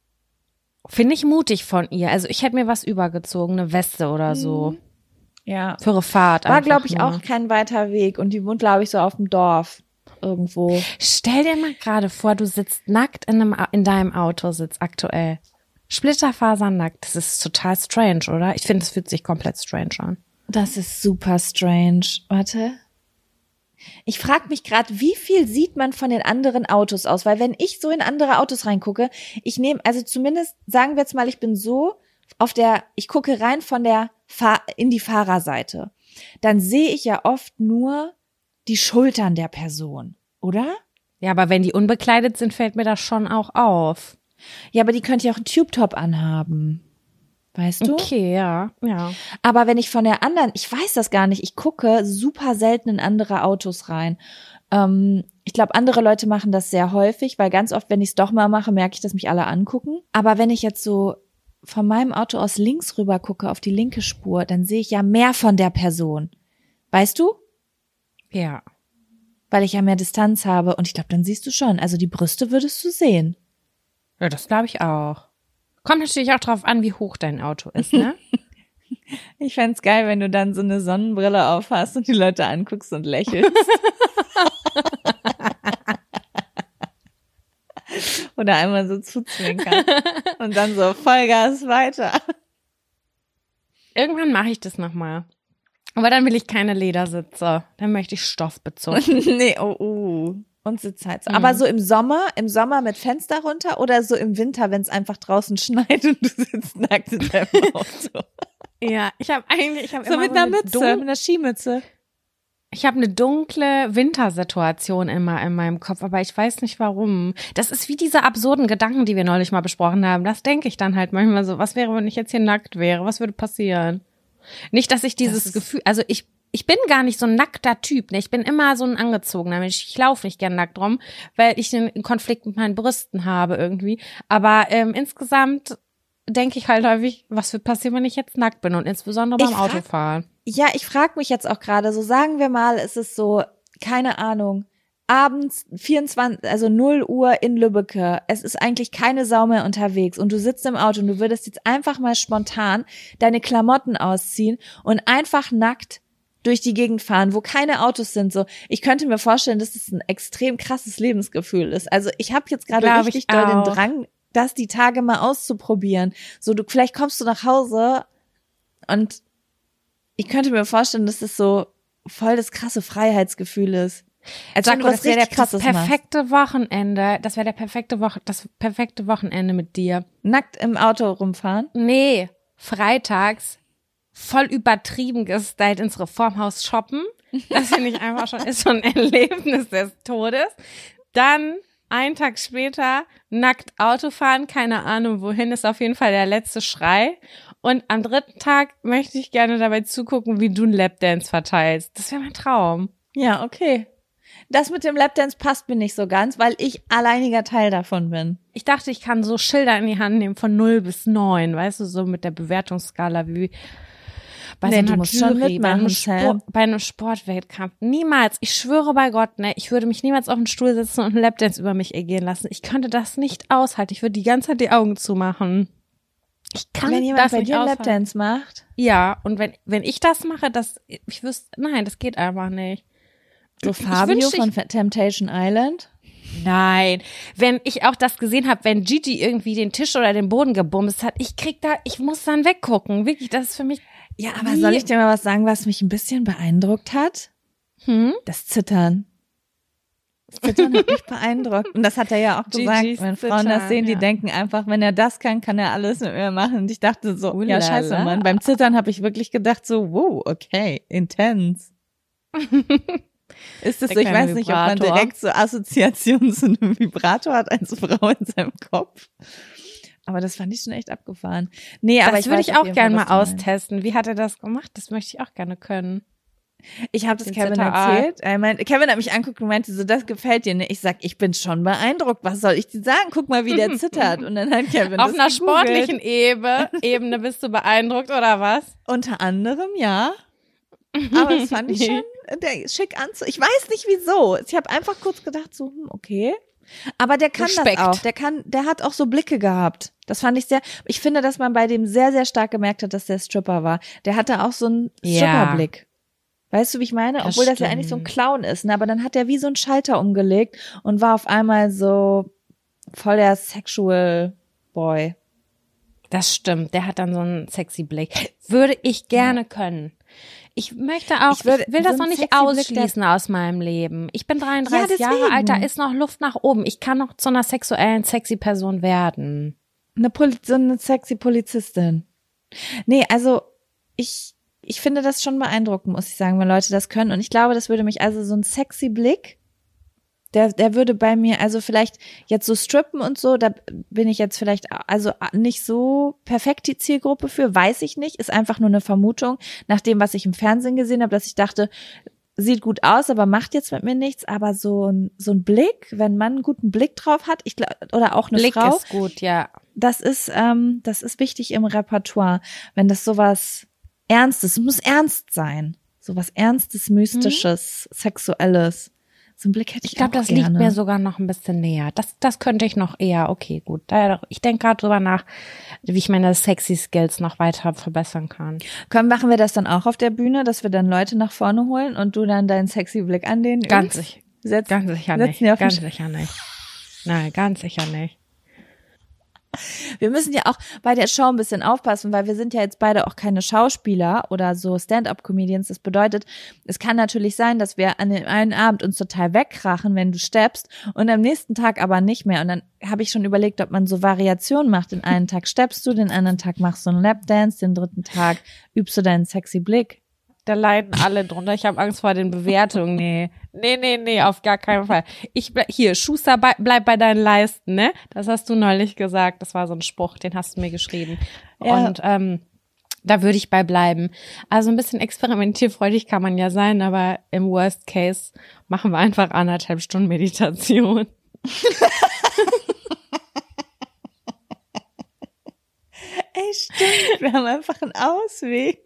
Finde ich mutig von ihr. Also ich hätte mir was übergezogen, eine Weste oder so. Ja. Für ihre Fahrt. War, einfach glaube ich, nur. auch kein weiter Weg und die wohnt, glaube ich, so auf dem Dorf irgendwo. Stell dir mal gerade vor, du sitzt nackt in, einem, in deinem Autositz aktuell. Splitterfasernackt. Das ist total strange, oder? Ich finde, es fühlt sich komplett strange an. Das ist super strange. Warte. Ich frage mich gerade, wie viel sieht man von den anderen Autos aus? Weil wenn ich so in andere Autos reingucke, ich nehme, also zumindest sagen wir jetzt mal, ich bin so auf der, ich gucke rein von der Fahr- in die Fahrerseite, dann sehe ich ja oft nur die Schultern der Person, oder? Ja, aber wenn die unbekleidet sind, fällt mir das schon auch auf. Ja, aber die könnte ja auch einen Tube-Top anhaben. Weißt du? Okay, ja, ja. Aber wenn ich von der anderen, ich weiß das gar nicht, ich gucke super selten in andere Autos rein. Ähm, ich glaube, andere Leute machen das sehr häufig, weil ganz oft, wenn ich es doch mal mache, merke ich, dass mich alle angucken. Aber wenn ich jetzt so von meinem Auto aus links rüber gucke auf die linke Spur, dann sehe ich ja mehr von der Person. Weißt du? Ja. Weil ich ja mehr Distanz habe. Und ich glaube, dann siehst du schon. Also die Brüste würdest du sehen. Ja, das glaube ich auch. Kommt natürlich auch drauf an, wie hoch dein Auto ist, ne? Ich fänd's geil, wenn du dann so eine Sonnenbrille aufhast und die Leute anguckst und lächelst. Oder einmal so zuzwinkern und dann so Vollgas weiter. Irgendwann mache ich das nochmal. Aber dann will ich keine Ledersitze. Dann möchte ich stoffbezogen. Nee, oh, oh. Und Sitzheizung. Mhm. Aber so im Sommer, im Sommer mit Fenster runter oder so im Winter, wenn es einfach draußen schneit und du sitzt nackt in deinem Auto? Ja, ich habe eigentlich, ich habe so immer mit so einer eine Mütze, dun- mit einer Skimütze. Ich habe eine dunkle Wintersituation immer in meinem Kopf, aber ich weiß nicht warum. Das ist wie diese absurden Gedanken, die wir neulich mal besprochen haben. Das denke ich dann halt manchmal so, was wäre, wenn ich jetzt hier nackt wäre? Was würde passieren? Nicht, dass ich dieses das Gefühl, also ich ich bin gar nicht so ein nackter Typ, ne? Ich bin immer so ein angezogener Mensch. Ich laufe nicht gern nackt rum, weil ich einen Konflikt mit meinen Brüsten habe irgendwie. Aber ähm, insgesamt denke ich halt häufig, was wird passieren, wenn ich jetzt nackt bin und insbesondere beim Ich frag- Autofahren. Ja, ich frage mich jetzt auch gerade, so sagen wir mal, es ist so, keine Ahnung, abends vierundzwanzig, also null Uhr in Lübbecke. Es ist eigentlich keine Sau mehr unterwegs und du sitzt im Auto und du würdest jetzt einfach mal spontan deine Klamotten ausziehen und einfach nackt durch die Gegend fahren, wo keine Autos sind. So, ich könnte mir vorstellen, dass es ein extrem krasses Lebensgefühl ist. Also ich habe jetzt gerade Glaub richtig ich doll den auch. Drang, das die Tage mal auszuprobieren. So, du vielleicht kommst du nach Hause und ich könnte mir vorstellen, dass es so voll das krasse Freiheitsgefühl ist. Als wenn Sag du mal, was das wäre richtig das krasses machst. perfekte Wochenende. Das wäre der perfekte Woche, das perfekte Wochenende mit dir. Nackt im Auto rumfahren. Nee, freitags voll übertrieben gestylt ins Reformhaus shoppen. Das finde ich einfach schon, ist schon ein Erlebnis des Todes. Dann einen Tag später nackt Auto fahren, keine Ahnung wohin, ist auf jeden Fall der letzte Schrei. Und am dritten Tag möchte ich gerne dabei zugucken, wie du einen Lapdance verteilst. Das wäre mein Traum. Ja, okay. Das mit dem Lapdance passt mir nicht so ganz, weil ich alleiniger Teil davon bin. Ich dachte, ich kann so Schilder in die Hand nehmen von null bis neun, weißt du, so mit der Bewertungsskala wie bei Nee, so einer du musst schon Jury, bei einem, mitmachen, Sport, Sam. bei einem Sportweltkampf. Niemals, ich schwöre bei Gott, ne, ich würde mich niemals auf den Stuhl setzen und einen Lapdance über mich ergehen lassen. Ich könnte das nicht aushalten. Ich würde die ganze Zeit die Augen zumachen. Ich kann Wenn jemand das bei nicht dir einen aushalten. Lapdance macht, Ja, und wenn wenn ich das mache, das ich wüsste, nein, das geht einfach nicht. so Ich Fabio wünschte, von ich- Temptation Island. Nein, wenn ich auch das gesehen habe, wenn Gigi irgendwie den Tisch oder den Boden gebumst hat, ich krieg da, ich muss dann weggucken. Wirklich, das ist für mich. Ja, aber Wie- soll ich dir mal was sagen, was mich ein bisschen beeindruckt hat? Hm? Das Zittern. Das Zittern hat mich beeindruckt. Und das hat er ja auch gesagt, Gigi's wenn Frauen das Zittern, sehen, die ja. denken einfach, wenn er das kann, kann er alles mit mir machen. Und ich dachte so, Ulala. ja scheiße, Mann. Beim Zittern habe ich wirklich gedacht so, wow, okay, intens. Ist es Der so, ich kleine weiß nicht, ob man Vibrator. direkt so Assoziationen zu einem Vibrator hat als Frau in seinem Kopf. Aber das fand ich schon echt abgefahren. Nee, aber Das ich würde weiß ich auf auch jeden gerne Fall, mal was du meinst. austesten. Wie hat er das gemacht? Das möchte ich auch gerne können. Ich habe das Den Kevin Z A. erzählt. Er meint, Kevin hat mich angeguckt und meinte so, das gefällt dir nicht. Ich sag, ich bin schon beeindruckt. Was soll ich dir sagen? Guck mal, wie der zittert. Und dann hat Kevin Auf das einer gegoogelt. sportlichen Ebene, Ebene bist du beeindruckt oder was? Unter anderem, ja. Aber das fand ich Nee. schon der, schick anzu. Ich weiß nicht wieso. Ich habe einfach kurz gedacht so, hm, okay. Aber der kann Respekt. das auch. Der kann, der hat auch so Blicke gehabt. Das fand ich sehr, ich finde, dass man bei dem sehr, sehr stark gemerkt hat, dass der Stripper war. Der hatte auch so einen Ja. Stripperblick. Weißt du, wie ich meine? Das Obwohl das ja eigentlich so ein stimmt. Clown ist, ne? Aber dann hat er wie so einen Schalter umgelegt und war auf einmal so voll der Sexual Boy. Das stimmt, der hat dann so einen sexy Blick. Würde ich gerne können. Ich möchte auch, ich, würde- ich will das so noch ein nicht sexy Blick, ausschließen aus meinem Leben. Ich bin dreiunddreißig Ja, Jahre alt, da deswegen. ist noch Luft nach oben. Ich kann noch zu einer sexuellen, sexy Person werden. Eine Poli- so eine sexy Polizistin. Nee, also ich, ich finde das schon beeindruckend, muss ich sagen, wenn Leute das können. Und ich glaube, das würde mich, also so ein sexy Blick, der, der würde bei mir, also vielleicht jetzt so strippen und so, da bin ich jetzt vielleicht also nicht so perfekt die Zielgruppe für, weiß ich nicht, ist einfach nur eine Vermutung, nach dem, was ich im Fernsehen gesehen habe, dass ich dachte, sieht gut aus, aber macht jetzt mit mir nichts, aber so ein, so ein Blick, wenn man einen guten Blick drauf hat, ich glaube, oder auch eine Blick Frau, ist gut, ja. das ist, ähm, das ist wichtig im Repertoire, wenn das sowas Ernstes, es muss ernst sein, sowas Ernstes, Mystisches, Sexuelles. So einen Blick hätte ich, Ich glaube, auch das gerne. liegt mir sogar noch ein bisschen näher. Das, das könnte ich noch eher, okay, gut. Da, ich denke gerade drüber nach, wie ich meine sexy Skills noch weiter verbessern kann. Komm, machen wir das dann auch auf der Bühne, dass wir dann Leute nach vorne holen und du dann deinen sexy Blick an denen Ganz übst? sicher. Setz, Ganz sicher setzen nicht. die auf den Ganz Sch- sicher nicht. Nein, ganz sicher nicht. Wir müssen ja auch bei der Show ein bisschen aufpassen, weil wir sind ja jetzt beide auch keine Schauspieler oder so Stand-up-Comedians. Das bedeutet, es kann natürlich sein, dass wir an dem einen Abend uns total wegkrachen, wenn du steppst und am nächsten Tag aber nicht mehr. Und dann habe ich schon überlegt, ob man so Variationen macht. Den einen Tag steppst du, den anderen Tag machst du einen Lapdance, den dritten Tag übst du deinen sexy Blick. Da leiden alle drunter. Ich habe Angst vor den Bewertungen. Nee, nee, nee, nee, auf gar keinen Fall. Ich bleib, hier, Schuster, bei, bleib bei deinen Leisten, ne? Das hast du neulich gesagt. Das war so ein Spruch, den hast du mir geschrieben. Ja. Und ähm, da würde ich bei bleiben. Also ein bisschen experimentierfreudig kann man ja sein, aber im Worst Case machen wir einfach anderthalb Stunden Meditation. Ey, stimmt, wir haben einfach einen Ausweg.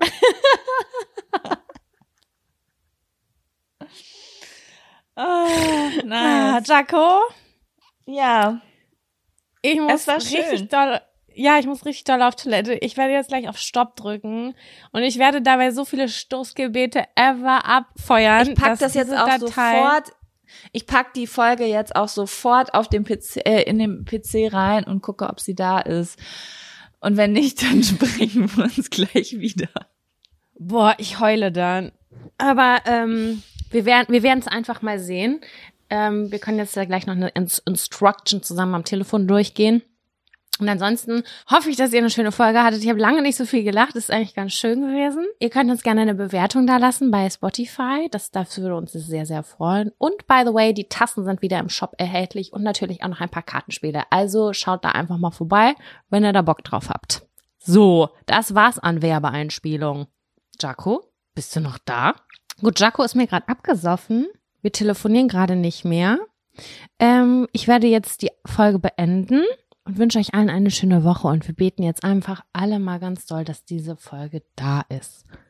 Oh, Ah, nice. Jaco, Ja, ich muss Es war richtig schön. doll, ja, ich muss richtig doll auf Toilette. Ich werde jetzt gleich auf Stopp drücken und ich werde dabei so viele Stoßgebete ever abfeuern. ich pack dass das jetzt diese auch Datei- sofort. Ich pack die Folge jetzt auch sofort auf dem P C, äh, in den P C rein und gucke, ob sie da ist. Und wenn nicht, dann sprechen wir uns gleich wieder. Boah, ich heule dann. Aber ähm, wir werden wir werden es einfach mal sehen. Ähm, wir können jetzt ja gleich noch eine Ins- Instruction zusammen am Telefon durchgehen. Und ansonsten hoffe ich, dass ihr eine schöne Folge hattet. Ich habe lange nicht so viel gelacht. Das ist eigentlich ganz schön gewesen. Ihr könnt uns gerne eine Bewertung da lassen bei Spotify. Das, das würde uns sehr, sehr freuen. Und by the way, die Tassen sind wieder im Shop erhältlich und natürlich auch noch ein paar Kartenspiele. Also schaut da einfach mal vorbei, wenn ihr da Bock drauf habt. So, das war's an Werbeeinspielung. Jaco, bist du noch da? Gut, Jaco ist mir gerade abgesoffen. Wir telefonieren gerade nicht mehr. Ähm, ich werde jetzt die Folge beenden und wünsche euch allen eine schöne Woche. Und wir beten jetzt einfach alle mal ganz doll, dass diese Folge da ist.